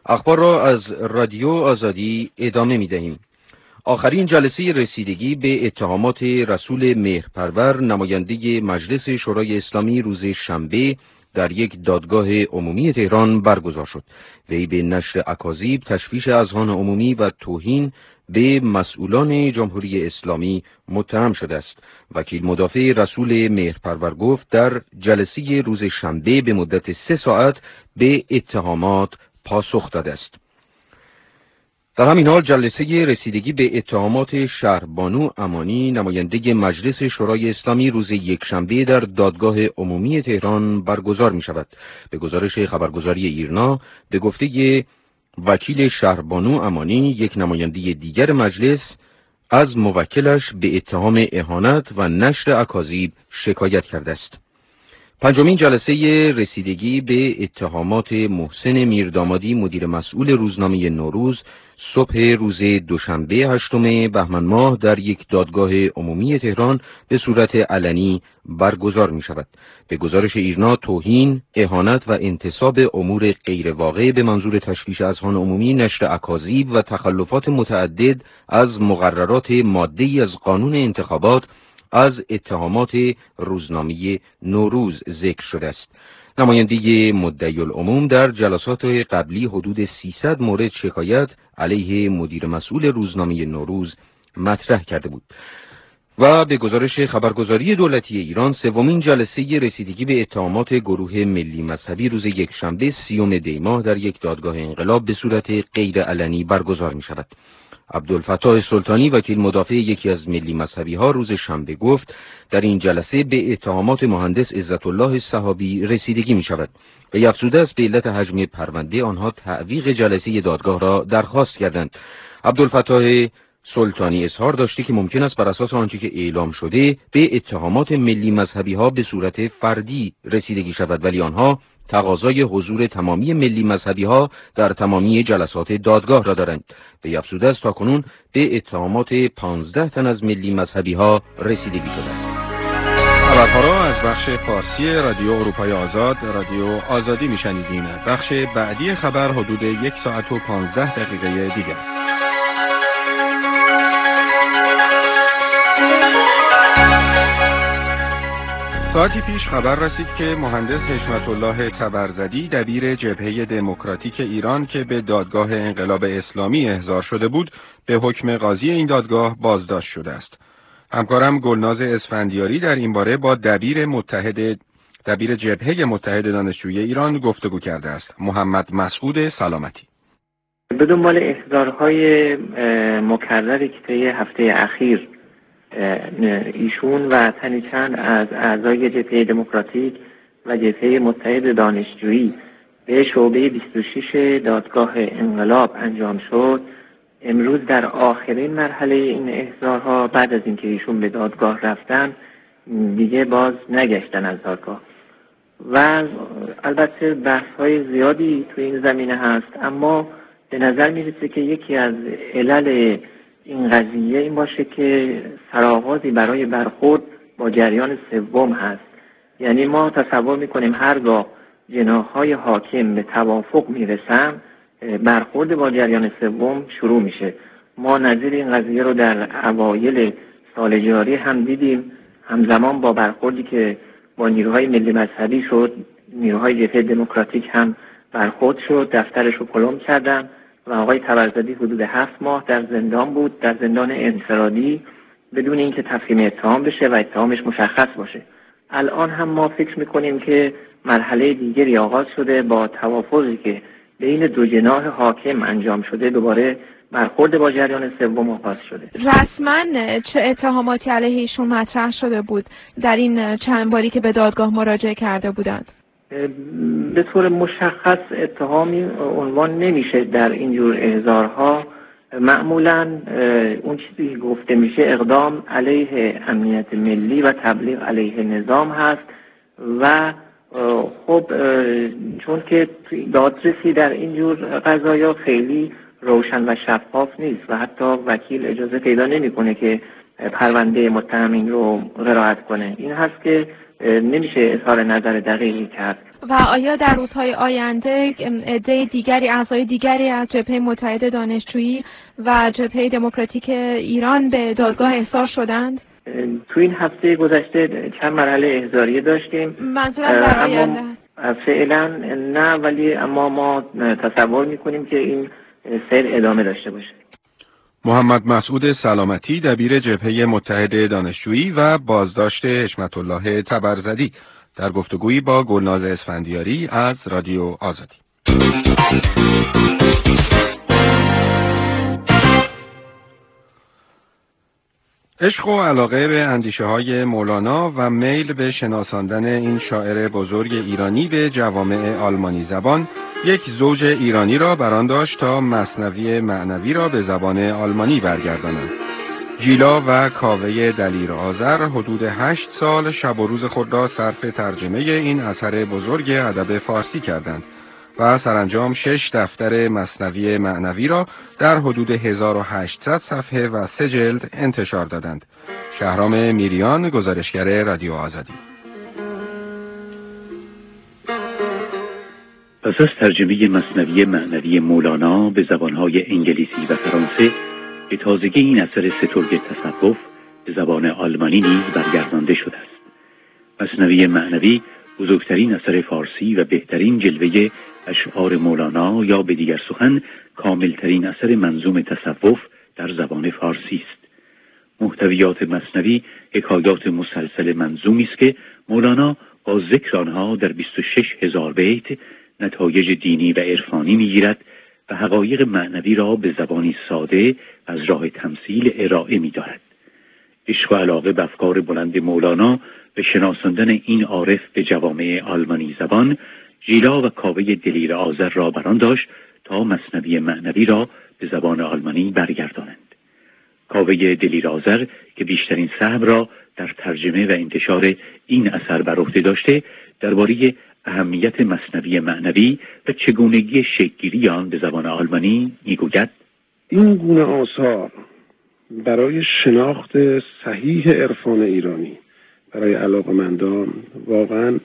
اخبار را از رادیو آزادی ادامه می دهیم. آخرین جلسه رسیدگی به اتهامات رسول مهرپرور نماینده مجلس شورای اسلامی روز شنبه در یک دادگاه عمومی تهران برگزار شد. وی به نشر اکاذیب، تشویش اذهان عمومی و توهین به مسئولان جمهوری اسلامی متهم شده است. وکیل مدافع رسول مهرپرور گفت در جلسه روز شنبه به مدت 3 ساعت به اتهامات پاسخ داده است. در همین حال جلسه رسیدگی به اتهامات شهربانو امانی نماینده مجلس شورای اسلامی روز یکشنبه در دادگاه عمومی تهران برگزار می شود. به گزارش خبرگزاری ایرنا، به گفته وکیل شهربانو امانی، یک نماینده دیگر مجلس از موکلش به اتهام اهانت و نشر اکاذیب شکایت کرده است. پنجمین جلسه رسیدگی به اتهامات محسن میردامادی، مدیر مسئول روزنامه نوروز، صبح روز دوشنبه 8 بهمن ماه در یک دادگاه عمومی تهران به صورت علنی برگزار می شود. به گزارش ایرنا، توهین، اهانت و انتساب امور غیر واقع به منظور تشویش اذهان عمومی، نشر اکاذیب و تخلفات متعدد از مقررات ماده‌ای از قانون انتخابات از اتهامات روزنامه نوروز ذکر شده است. نماینده مدعی العموم در جلسات قبلی حدود 300 مورد شکایت علیه مدیر مسئول روزنامه نوروز مطرح کرده بود. و به گزارش خبرگزاری دولتی ایران، سومین جلسه رسیدگی به اتهامات گروه ملی مذهبی روز یکشنبه 30 دی ماه در یک دادگاه انقلاب به صورت غیر علنی برگزار می شود. عبدالفتاح سلطانی، وکیل مدافع یکی از ملی مذهبی ها، روز شنبه گفت در این جلسه به اتهامات مهندس عزت الله صحابی رسیدگی می شود. و افزوده است به علت حجم پرونده آنها تعویق جلسه دادگاه را درخواست کردند. عبدالفتاح سلطانی اظهار داشته که ممکن است بر اساس آنچه که اعلام شده به اتهامات ملی مذهبی ها به صورت فردی رسیدگی شود، ولی آنها تقاضای حضور تمامی ملی مذهبی ها در تمامی جلسات دادگاه را دارند. به افزوده است تاکنون به اتهامات 15 تن از ملی مذهبی ها رسیدگی شده است. خبرها را از بخش فارسی رادیو اروپای آزاد، رادیو آزادی میشنیدین. بخش بعدی خبر حدود 1 ساعت و 15 دقیقه دیگر. ساعتی پیش خبر رسید که مهندس حشمت الله تبرزدی، دبیر جبهه دموکراتیک ایران که به دادگاه انقلاب اسلامی احضار شده بود، به حکم قاضی این دادگاه بازداشت شده است. همکارم گلناز اسفندیاری در این باره با دبیر جبهه متحد دانشجویی ایران گفتگو کرده است. محمد مسعود سلامتی. به دنبال احضارهای مکرری که طی هفته اخیر ایشون و تنی چند از اعضای جبهه دموکراتیک و جبهه متحد دانشجویی به شعبه 26 دادگاه انقلاب انجام شد، امروز در آخرین مرحله این احضارها، بعد از اینکه ایشون به دادگاه رفتن دیگه باز نگشتن از دادگاه. و البته بحث‌های زیادی تو این زمینه هست، اما به نظر میرسه که یکی از علل این قضیه این باشه که سرآغازی برای برخورد با جریان سوم هست. یعنی ما تصور میکنیم هرگاه جناح‌های حاکم به توافق میرسن، برخورد با جریان سوم شروع میشه. ما نظیر این قضیه رو در اوایل سال جاری هم دیدیم، همزمان با برخوردی که با نیروهای ملی مذهبی شد، نیروهای جبهه دموکراتیک هم برخورد شد، دفترش رو پلم کردن و آقای تبرزدی حدود 7 ماه در زندان بود، در زندان انفرادی، بدون اینکه تفهیم اتهام بشه و اتهامش مشخص باشه. الان هم ما فکر میکنیم که مرحله دیگری آغاز شده، با توافقی که بین دو جناح حاکم انجام شده دوباره برخورد با جریان سوم آغاز شده. رسما چه اتهاماتی علیه ایشون مطرح شده بود در این چند باری که به دادگاه مراجعه کرده بودند؟ به طور مشخص اتهامی عنوان نمیشه در اینجور احضارها. معمولاً اون چیزی که گفته میشه اقدام علیه امنیت ملی و تبلیغ علیه نظام هست و خب چون که دادرسی در اینجور قضایا خیلی روشن و شفاف نیست و حتی وکیل اجازه پیدا نمیکنه که پرونده متهمین رو قرائت کنه. این هست که نمیشه اظهار نظر دقیقی کرد. و آیا در روزهای آینده عده دیگری، اعضای دیگری از جبهه متحد دانشجویی و جبهه دموکراتیک ایران به دادگاه احضار شدند؟ تو این هفته گذشته چند مرحله احضاریه داشتیم. منظور از در آینده فعلا نه، ولی اما ما تصور میکنیم که این سیر ادامه داشته باشه. محمد مسعود سلامتی، دبیر جبهه متحد دانشجویی و بازداشت حشمت الله تبرزدی، در گفتگویی با گلناز اسفندیاری از رادیو آزادی. عشق و علاقه به اندیشه‌های مولانا و میل به شناساندن این شاعر بزرگ ایرانی به جوامع آلمانی زبان یک زوج ایرانی را بران داشت تا مثنوی معنوی را به زبان آلمانی برگردانند. جیلا و کاوه دلیر آذر حدود 8 سال شب و روز خود را صرف ترجمه این اثر بزرگ ادب فارسی کردند و سرانجام 6 دفتر مثنوی معنوی را در حدود 1800 صفحه و 3 جلد انتشار دادند. شهرام میریان، گزارشگر رادیو آزادی. پس از ترجمه مثنوی معنوی مولانا به زبانهای انگلیسی و فرانسه، به تازگی این اثر سترگ تصوف به زبان آلمانی نیز برگردانده شده است. مثنوی معنوی بزرگترین اثر فارسی و بهترین جلوه اشعار مولانا، یا به دیگر سخن کاملترین اثر منظوم تصوف در زبان فارسی است. محتویات مثنوی حکایات مسلسل منظومی است که مولانا با ذکر آنها در 26,000 بیت نتایج دینی و عرفانی می‌گیرد و حقایق معنوی را به زبانی ساده از راه تمثیل ارائه می‌دارد. عشق و علاقه به افکار بلند مولانا به شناساندن این عارف به جوامع آلمانی زبان، جیلا و کاوه دلیر آذر را بران داشت تا مثنوی معنوی را به زبان آلمانی برگردانند. کاوه دلیر آذر که بیشترین سهم را در ترجمه و انتشار این اثر بر عهده داشته، درباره اهمیت مثنوی معنوی و چگونگی شکل‌گیری آن به زبان آلمانی میگوید: این گونه آثار برای شناخت صحیح عرفان ایرانی برای علاقه‌مندان واقعا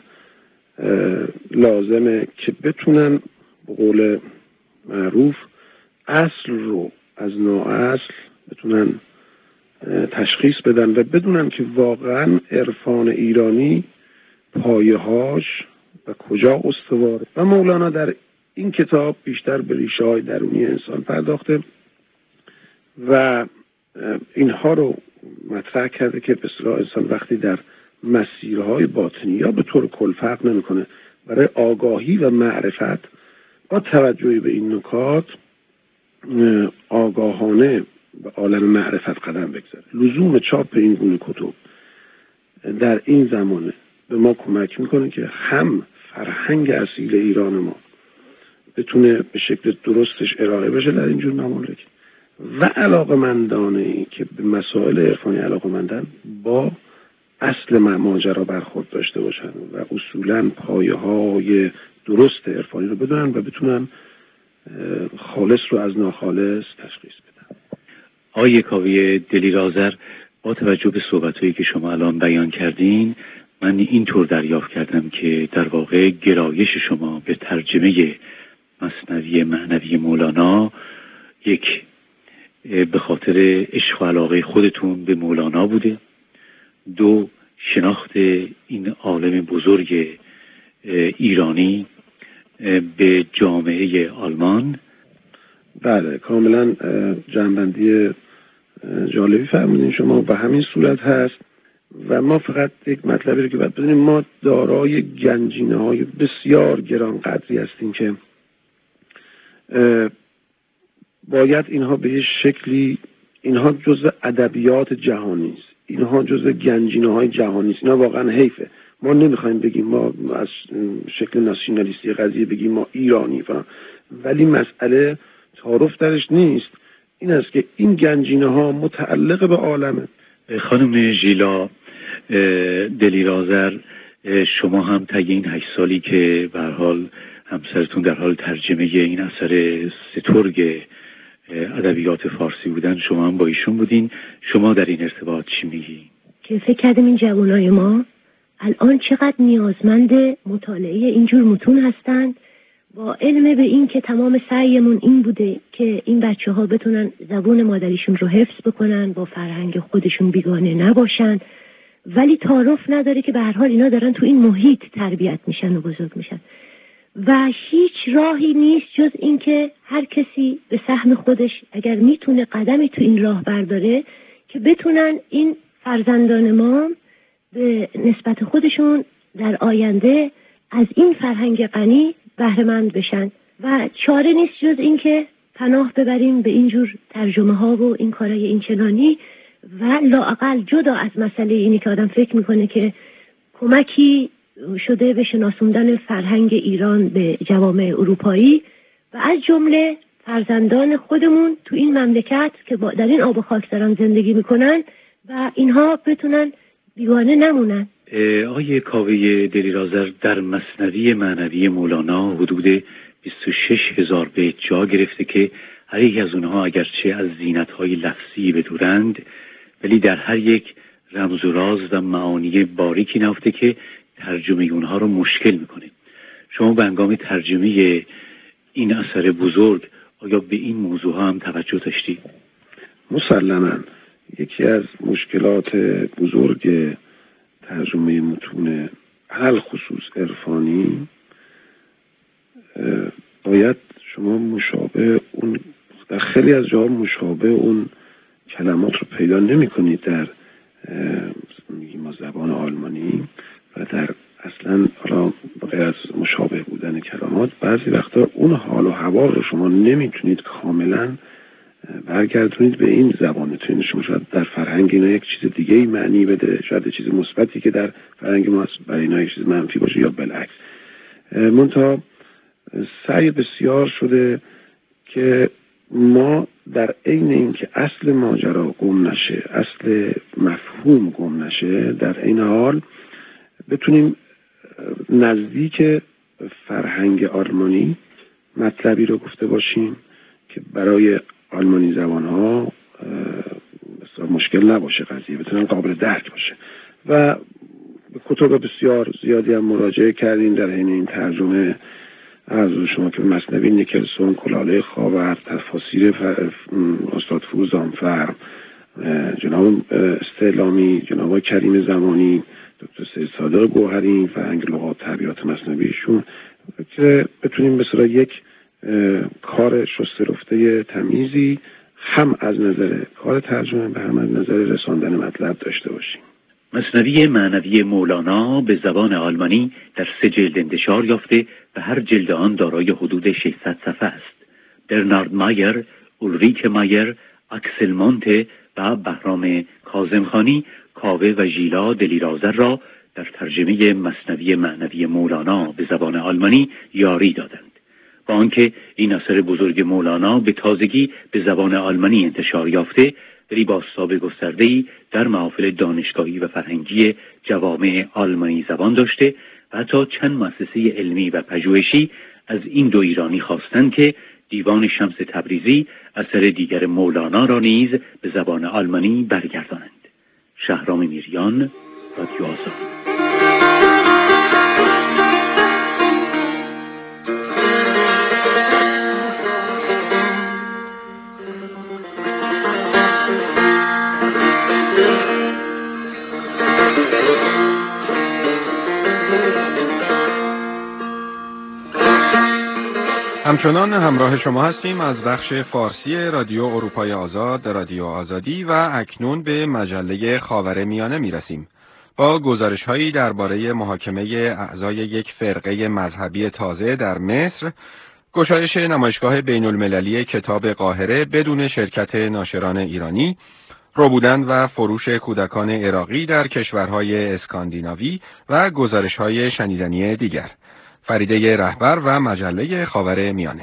لازمه که بتونن به قول معروف اصل رو از نااصل بتونن تشخیص بدن و بدونن که واقعا عرفان ایرانی پایه‌هاش و کجا استواره. و مولانا در این کتاب بیشتر به ریشه‌های درونی انسان پرداخته و اینها رو مطرح کرده که به اصطلاح انسان وقتی در مسیرهای باطنی یا به طور کل فرق نمی‌کنه برای آگاهی و معرفت با توجه به این نکات آگاهانه به عالم معرفت قدم بگذاره. لزوم چاپ این گونه کتب در این زمانه به ما کمک میکنه که هم فرهنگ اصیل ایران ما بتونه به شکل درستش ارائه بشه در اینجور ممالک و علاقه‌مندانه‌ای که به مسائل عرفانی علاقه‌مندن با اصل ماجرا برخورد داشته باشن و اصولاً پایه‌های درست عرفانی رو بدونن و بتونن خالص رو از ناخالص تشخیص بدن. آقای کاوه دلیر آذر، با توجه به صحبت‌هایی که شما الان بیان کردین، من اینطور دریافت کردم که در واقع گرایش شما به ترجمه مثنوی معنوی مولانا، یک به خاطر عشق و علاقه خودتون به مولانا بوده، دو شناخت این عالم بزرگ ایرانی به جامعه آلمان. بله، کاملا جنبندی جالبی فرمودین شما. به همین صورت هست و ما فقط یک مطلبی رو که باید بدونیم، ما دارای گنجینه‌های بسیار گرانقدری هستیم که باید اینها به یه شکلی، اینها جزء ادبیات جهانی است، اینها جزء گنجینه‌های جهانی است. اینا واقعا حیفه. ما نمیخوایم بگیم، ما از شکل ناسیونالیستی قضیه بگیم ما ایرانی فلان، ولی مسئله تعارف درش نیست. این است که این گنجینه‌ها متعلق به عالمه. خانم ژیلا دلیر آذر، شما هم طی این 8 سالی که به هر حال همسرتون در حال ترجمه این اثر سترگ ادبیات فارسی بودن، شما هم با ایشون بودین. شما در این ارتباط چی میگی؟ که فکر کردم این جوانای ما الان چقدر نیازمند مطالعه اینجور متون هستند، با علم به این که تمام سعیمون این بوده که این بچه ها بتونن زبان مادریشون رو حفظ بکنن، با فرهنگ خودشون بیگانه نباشن، ولی تعارف نداره که به هر حال اینا دارن تو این محیط تربیت میشن و بزرگ میشن و هیچ راهی نیست جز این که هر کسی به سهم خودش اگر میتونه قدمی تو این راه برداره که بتونن این فرزندان ما به نسبت خودشون در آینده از این فرهنگ غنی بهره‌مند بشن و چاره نیست جز این که پناه ببریم به اینجور ترجمه ها و این کارهای اینچنانی و لااقل جدا از مسئله اینی که آدم فکر میکنه که کمکی شده به شناسوندن فرهنگ ایران به جوامع اروپایی و از جمله فرزندان خودمون تو این مملکت که در این آب و خاک دارن زندگی میکنن و اینها بتونن بیگانه نمونن. آقای کاوه دلیرآذر، در مثنوی معنوی مولانا حدود 26,000 بیت جا گرفته که هر یک از اونها اگرچه از زینت‌های لفظی بدورند ولی در هر یک رمز و راز و معانی باریکی نهفته که ترجمه اونها رو مشکل میکنه. شما به هنگام ترجمه این اثر بزرگ آیا به این موضوع هم توجه داشتید؟ مسلماً یکی از مشکلات بزرگ ترجمه متون علل خصوص عرفانی باید شما مشابه اون در خیلی از جاها مشابه اون کلمات رو پیدا نمی کنید در میگیم زبان آلمانی و در اصلا حالا بغیر از مشابه بودن کلمات بعضی وقتا اون حال و هوا رو شما نمیتونید کاملا برگردونید به این زبانتون. شما شاید در فرهنگ اینا یک چیز دیگه ای معنی بده، شاید چیز مثبتی که در فرهنگ ما برای اینا یک چیز منفی باشه یا بالعکس. منتها سعی بسیار شده که ما در عین اینکه اصل ماجرا گم نشه، اصل مفهوم گم نشه، در این حال بتونیم نزدیک فرهنگ آلمانی مطلبی رو گفته باشیم که برای آلمانی زبان‌ها مشکل نباشه، قضیه بتونن قابل درک باشه. و به کتب بسیار زیادی هم مراجعه کردیم در حین این ترجمه. از شما که مثنوی نیکلسون، کلاله خاور، تفاسیر استاد فروزانفر، جناب استعلامی، جناب کریم زمانی، دکتر سید صادق گوهری، فرهنگ لغات تربیات مثنویشون که بتونیم مثلا یک کار شسته رفته تمیزی هم از نظر کار ترجمه و هم از نظر رساندن مطلب داشته باشیم. مثنوی معنوی مولانا به زبان آلمانی در 3 جلد انتشار یافته و هر جلد آن دارای حدود 600 صفحه است. برنارد مایر، اولریک مایر، اکسل مونته و بهرام کاظمخانی کاوه و ژیلا دلیرآذر را در ترجمه مثنوی معنوی مولانا به زبان آلمانی یاری دادند. با آنکه این اثر بزرگ مولانا به تازگی به زبان آلمانی انتشار یافته ولی بازتاب گسترده‌ای در محافل دانشگاهی و فرهنگی جوامع آلمانی زبان داشته و حتی چند مؤسسه علمی و پژوهشی از این دو ایرانی خواستند که دیوان شمس تبریزی اثر دیگر مولانا را نیز به زبان آلمانی برگردانند. شهرام میریان، رادیو آزادی. همچنان همراه شما هستیم از بخش فارسی رادیو اروپای آزاد، رادیو آزادی و اکنون به مجله خاورمیانه میرسیم. با گزارش‌هایی درباره محاکمه اعضای یک فرقه مذهبی تازه در مصر، گشایش نمایشگاه بین‌المللی کتاب قاهره بدون شرکت ناشران ایرانی، ربودن و فروش کودکان عراقی در کشورهای اسکاندیناوی و گزارش‌های شنیدنی دیگر. فریده رهبر و مجله خاورمیانه.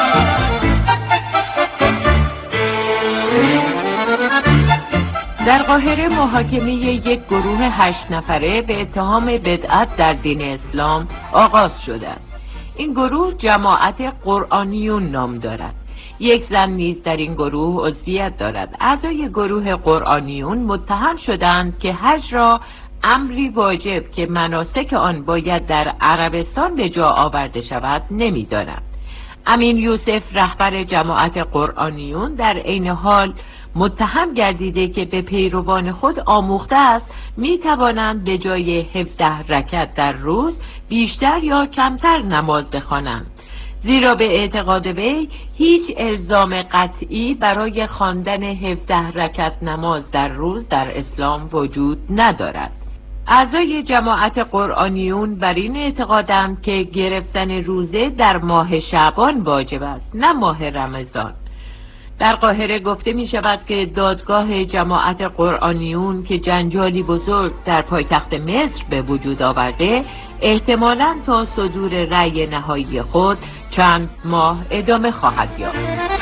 در قاهره محاکمه یک گروه 8 نفره به اتهام بدعت در دین اسلام آغاز شده است. این گروه جماعت قرآنیون نام دارد. یک زن نیز در این گروه عضویت دارد. اعضای گروه قرآنیون متهم شدند که حج را امری واجب که مناسک آن باید در عربستان به جا آورده شود نمی‌دانند. امین یوسف رهبر جماعت قرآنیون در عین حال متهم گردیده که به پیروان خود آموخته است می توانند به جای 17 رکعت در روز بیشتر یا کمتر نماز بخوانند، زیرا به اعتقاد وی هیچ الزام قطعی برای خواندن 17 رکعت نماز در روز در اسلام وجود ندارد. اعضای جماعت قرآنیون بر این اعتقادند که گرفتن روزه در ماه شعبان واجب است، نه ماه رمضان. در قاهره گفته می شود که دادگاه جماعت قرآنیون که جنجالی بزرگ در پایتخت مصر به وجود آورده، احتمالاً تا صدور رأی نهایی خود چند ماه ادامه خواهد یافت.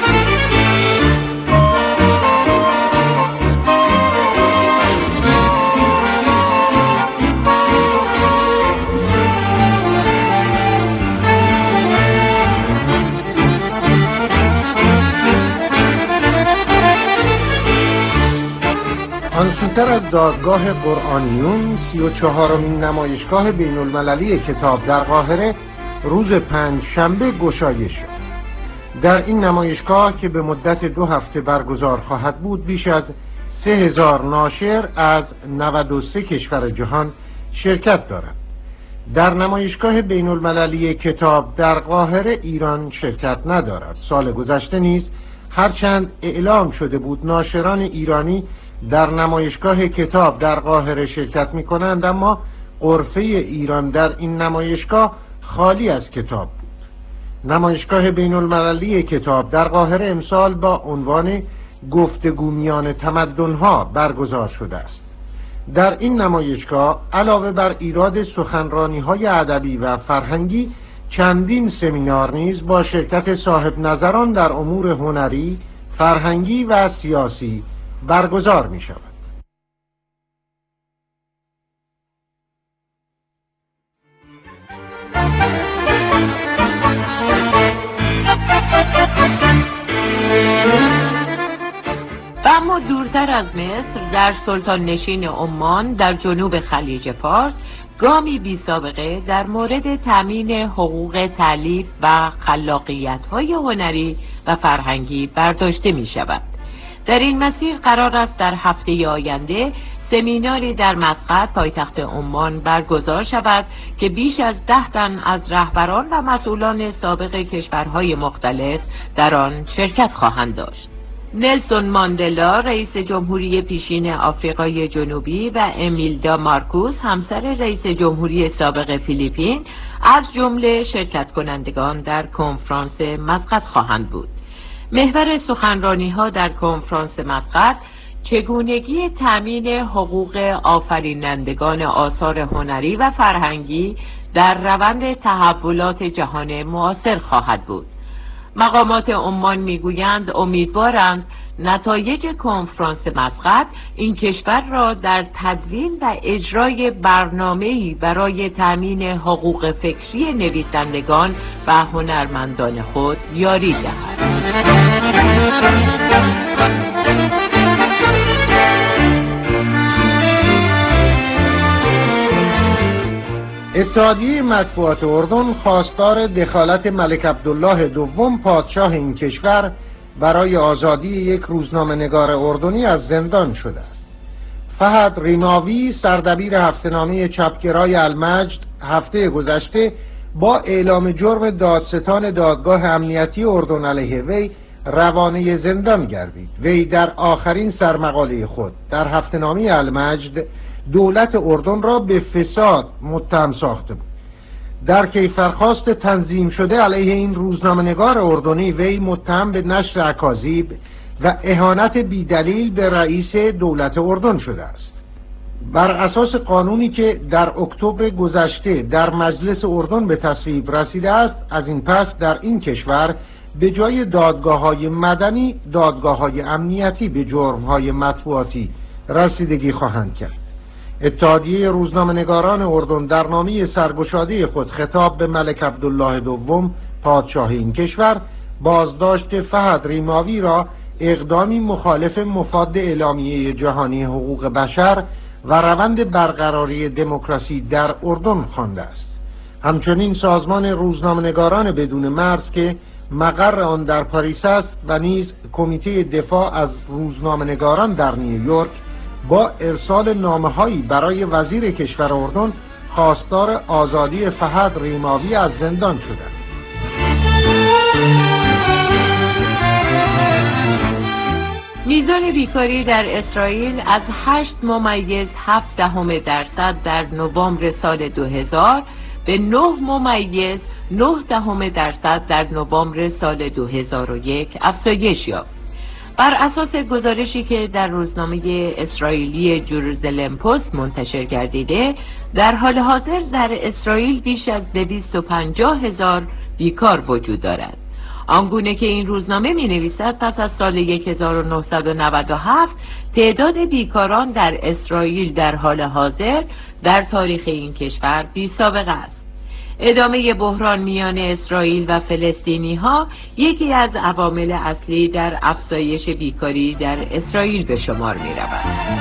آنسوتر از دادگاه قرآنیون 34مین نمایشگاه بین المللی کتاب در قاهره روز 5 شنبه گشایش شد. در این نمایشگاه که به مدت 2 هفته برگزار خواهد بود بیش از 3000 ناشر از 93 کشور جهان شرکت دارند. در نمایشگاه بین المللی کتاب در قاهره ایران شرکت ندارد. سال گذشته نیز هرچند اعلام شده بود ناشران ایرانی در نمایشگاه کتاب در قاهره شرکت می کنند، اما غرفه ایران در این نمایشگاه خالی از کتاب بود. نمایشگاه بین المللی کتاب در قاهره امسال با عنوان گفتگو میان تمدن‌ها برگزار شده است. در این نمایشگاه علاوه بر ایراد سخنرانی‌های ادبی و فرهنگی، چندین سمینار نیز با شرکت صاحب نظران در امور هنری، فرهنگی و سیاسی برگزار می شود. اما دورتر از مصر در سلطان نشین عمان در جنوب خلیج فارس گامی بی سابقه در مورد تامین حقوق تالیف و خلاقیت‌های هنری و فرهنگی برداشته می شود. در این مسیر قرار است در هفته آینده سمیناری در مسقط پایتخت عمان برگزار شود که بیش از 10 تن از رهبران و مسئولان سابق کشورهای مختلف در آن شرکت خواهند داشت. نلسون ماندلا رئیس جمهوری پیشین آفریقای جنوبی و امیلدا مارکوس همسر رئیس جمهوری سابق فیلیپین از جمله شرکت کنندگان در کنفرانس مسقط خواهند بود. محور سخنرانی‌ها در کنفرانس مسقط چگونگی تامین حقوق آفرینندگان آثار هنری و فرهنگی در روند تحولات جهان معاصر خواهد بود. مقامات عمان میگویند امیدوارند نتایج کنفرانس مسقط این کشور را در تدوین و اجرای برنامه‌ای برای تامین حقوق فکری نویسندگان و هنرمندان خود یاری دهد. اتحادیه مطبوعات اردن خواستار دخالت ملک عبدالله دوم پادشاه این کشور برای آزادی یک روزنامه‌نگار اردنی از زندان شده است. فهد ریناوی سردبیر هفته‌نامه چپگرای المجد هفته گذشته با اعلام جرم دادستان دادگاه امنیتی اردن علیه وی روانه زندان گردید. وی در آخرین سرمقاله خود در هفته‌نامه المجد دولت اردن را به فساد متهم ساخته بود. در کیفرخواست تنظیم شده علیه این روزنامه‌نگار اردنی وی متهم به نشر اکاذیب و اهانت بیدلیل به رئیس دولت اردن شده است. بر اساس قانونی که در اکتبر گذشته در مجلس اردن به تصویب رسیده است، از این پس در این کشور به جای دادگاه‌های مدنی، دادگاه‌های امنیتی به جرم‌های مطبوعاتی رسیدگی خواهند کرد. اتحادیه روزنامه‌نگاران اردن در نامه سرگشاده خود خطاب به ملک عبدالله دوم پادشاه این کشور بازداشت فهد ریماوی را اقدامی مخالف مفاد اعلامیه جهانی حقوق بشر و روند برقراری دموکراسی در اردن خوانده است. همچنین سازمان روزنامه‌نگاران بدون مرز که مقر آن در پاریس است و نیز کمیته دفاع از روزنامه‌نگاران در نیویورک با ارسال نامه‌هایی برای وزیر کشور اردن خواستار آزادی فهد ریماوی از زندان شدند. میزان بیکاری در اسرائیل از 8.7% در نوامبر سال 2000 به 9.9% در نوامبر سال 2001 افزایش یافت. بر اساس گزارشی که در روزنامه اسرائیلی جروزالم پست منتشر گردیده، در حال حاضر در اسرائیل بیش از 250,000 بیکار وجود دارد. آنگونه که این روزنامه می نویسد پس از سال 1997 تعداد بیکاران در اسرائیل در حال حاضر در تاریخ این کشور بی سابقه است. ادامه بحران میان اسرائیل و فلسطینی ها یکی از عوامل اصلی در افزایش بیکاری در اسرائیل به شمار می رود.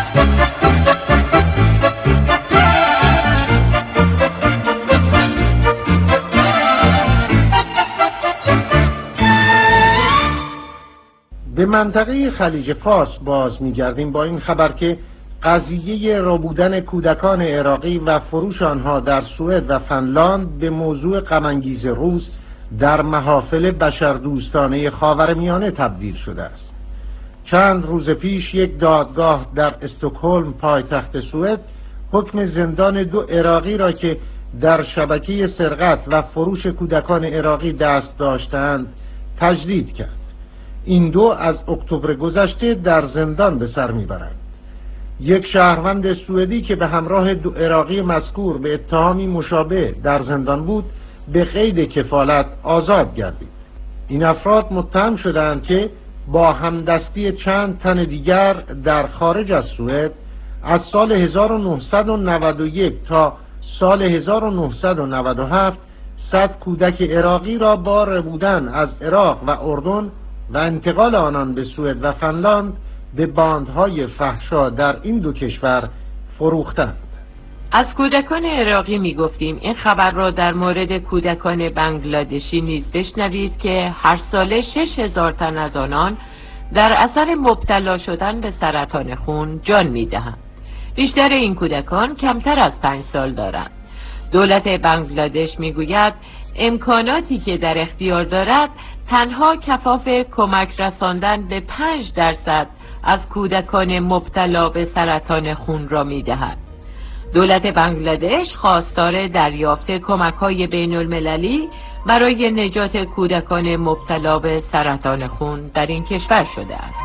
به منطقه خلیج فارس باز می‌گردیم با این خبر که قضیه ربودن کودکان عراقی و فروش آنها در سوئد و فنلاند به موضوع غم‌انگیز روز در محافل بشردوستانه خاورمیانه تبدیل شده است. چند روز پیش یک دادگاه در استکهلم پایتخت سوئد حکم زندان 2 عراقی را که در شبکه سرقت و فروش کودکان عراقی دست داشتند تجدید کرد. این 2 از اکتبر گذشته در زندان به سر میبرند. یک شهروند سوئدی که به همراه 2 عراقی مذکور به اتهامی مشابه در زندان بود به قید کفالت آزاد گردید. این افراد متهم شدند که با همدستی چند تن دیگر در خارج از سوئد از سال 1991 تا سال 1997 100 کودک عراقی را با ربودن از عراق و اردن و انتقال آنان به سوئد و فنلاند به باندهای فحشا در این 2 کشور فروختند. از کودکان عراقی می گفتیم. این خبر را در مورد کودکان بنگلادشی نیز بشنوید که هر ساله 6,000 تن از آنان در اثر مبتلا شدن به سرطان خون جان می دهند. بیشتر این کودکان کمتر از 5 سال دارند. دولت بنگلادش می گوید امکاناتی که در اختیار دارد تنها کفاف کمک رساندن به 5% از کودکان مبتلا به سرطان خون را می دهد. دولت بنگلادش خواستار دریافت کمک‌های بین‌المللی برای نجات کودکان مبتلا به سرطان خون در این کشور شده است.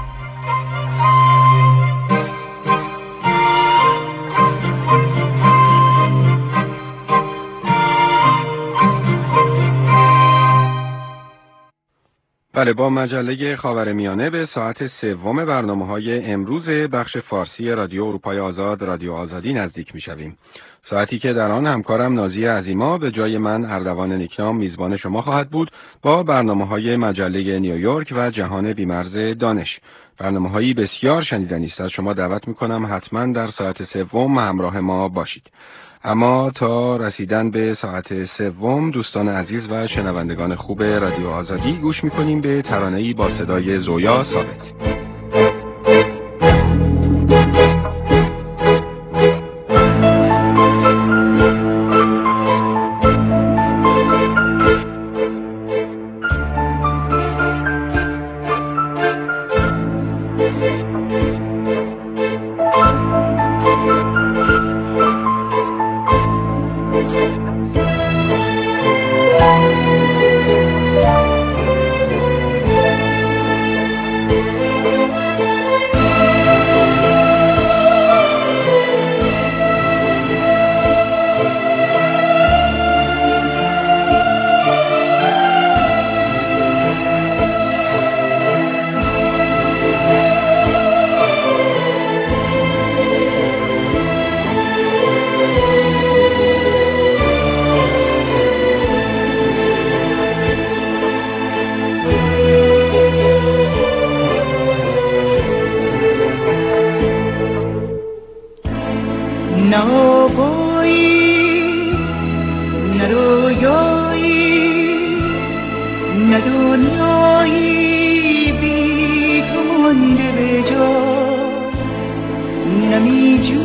بله، با مجله خاورمیانه به ساعت 3 برنامه‌های امروز بخش فارسی رادیو اروپای آزاد، رادیو آزادی نزدیک می‌شویم. ساعتی که در آن همکارم نازی عظیما به جای من اردوان نیکنام میزبان شما خواهد بود با برنامه‌های مجله نیویورک و جهان بی‌مرز دانش. برنامه‌هایی بسیار شنیدنی است. از شما دعوت می‌کنم حتما در ساعت 3 همراه ما باشید. اما تا رسیدن به ساعت 3 دوستان عزیز و شنوندگان خوب رادیو آزادی گوش میکنیم به ترانه‌ای با صدای زویا ثابت. نه آوایی نه رویایی نه دنیایی بی تو مونده به جا نمی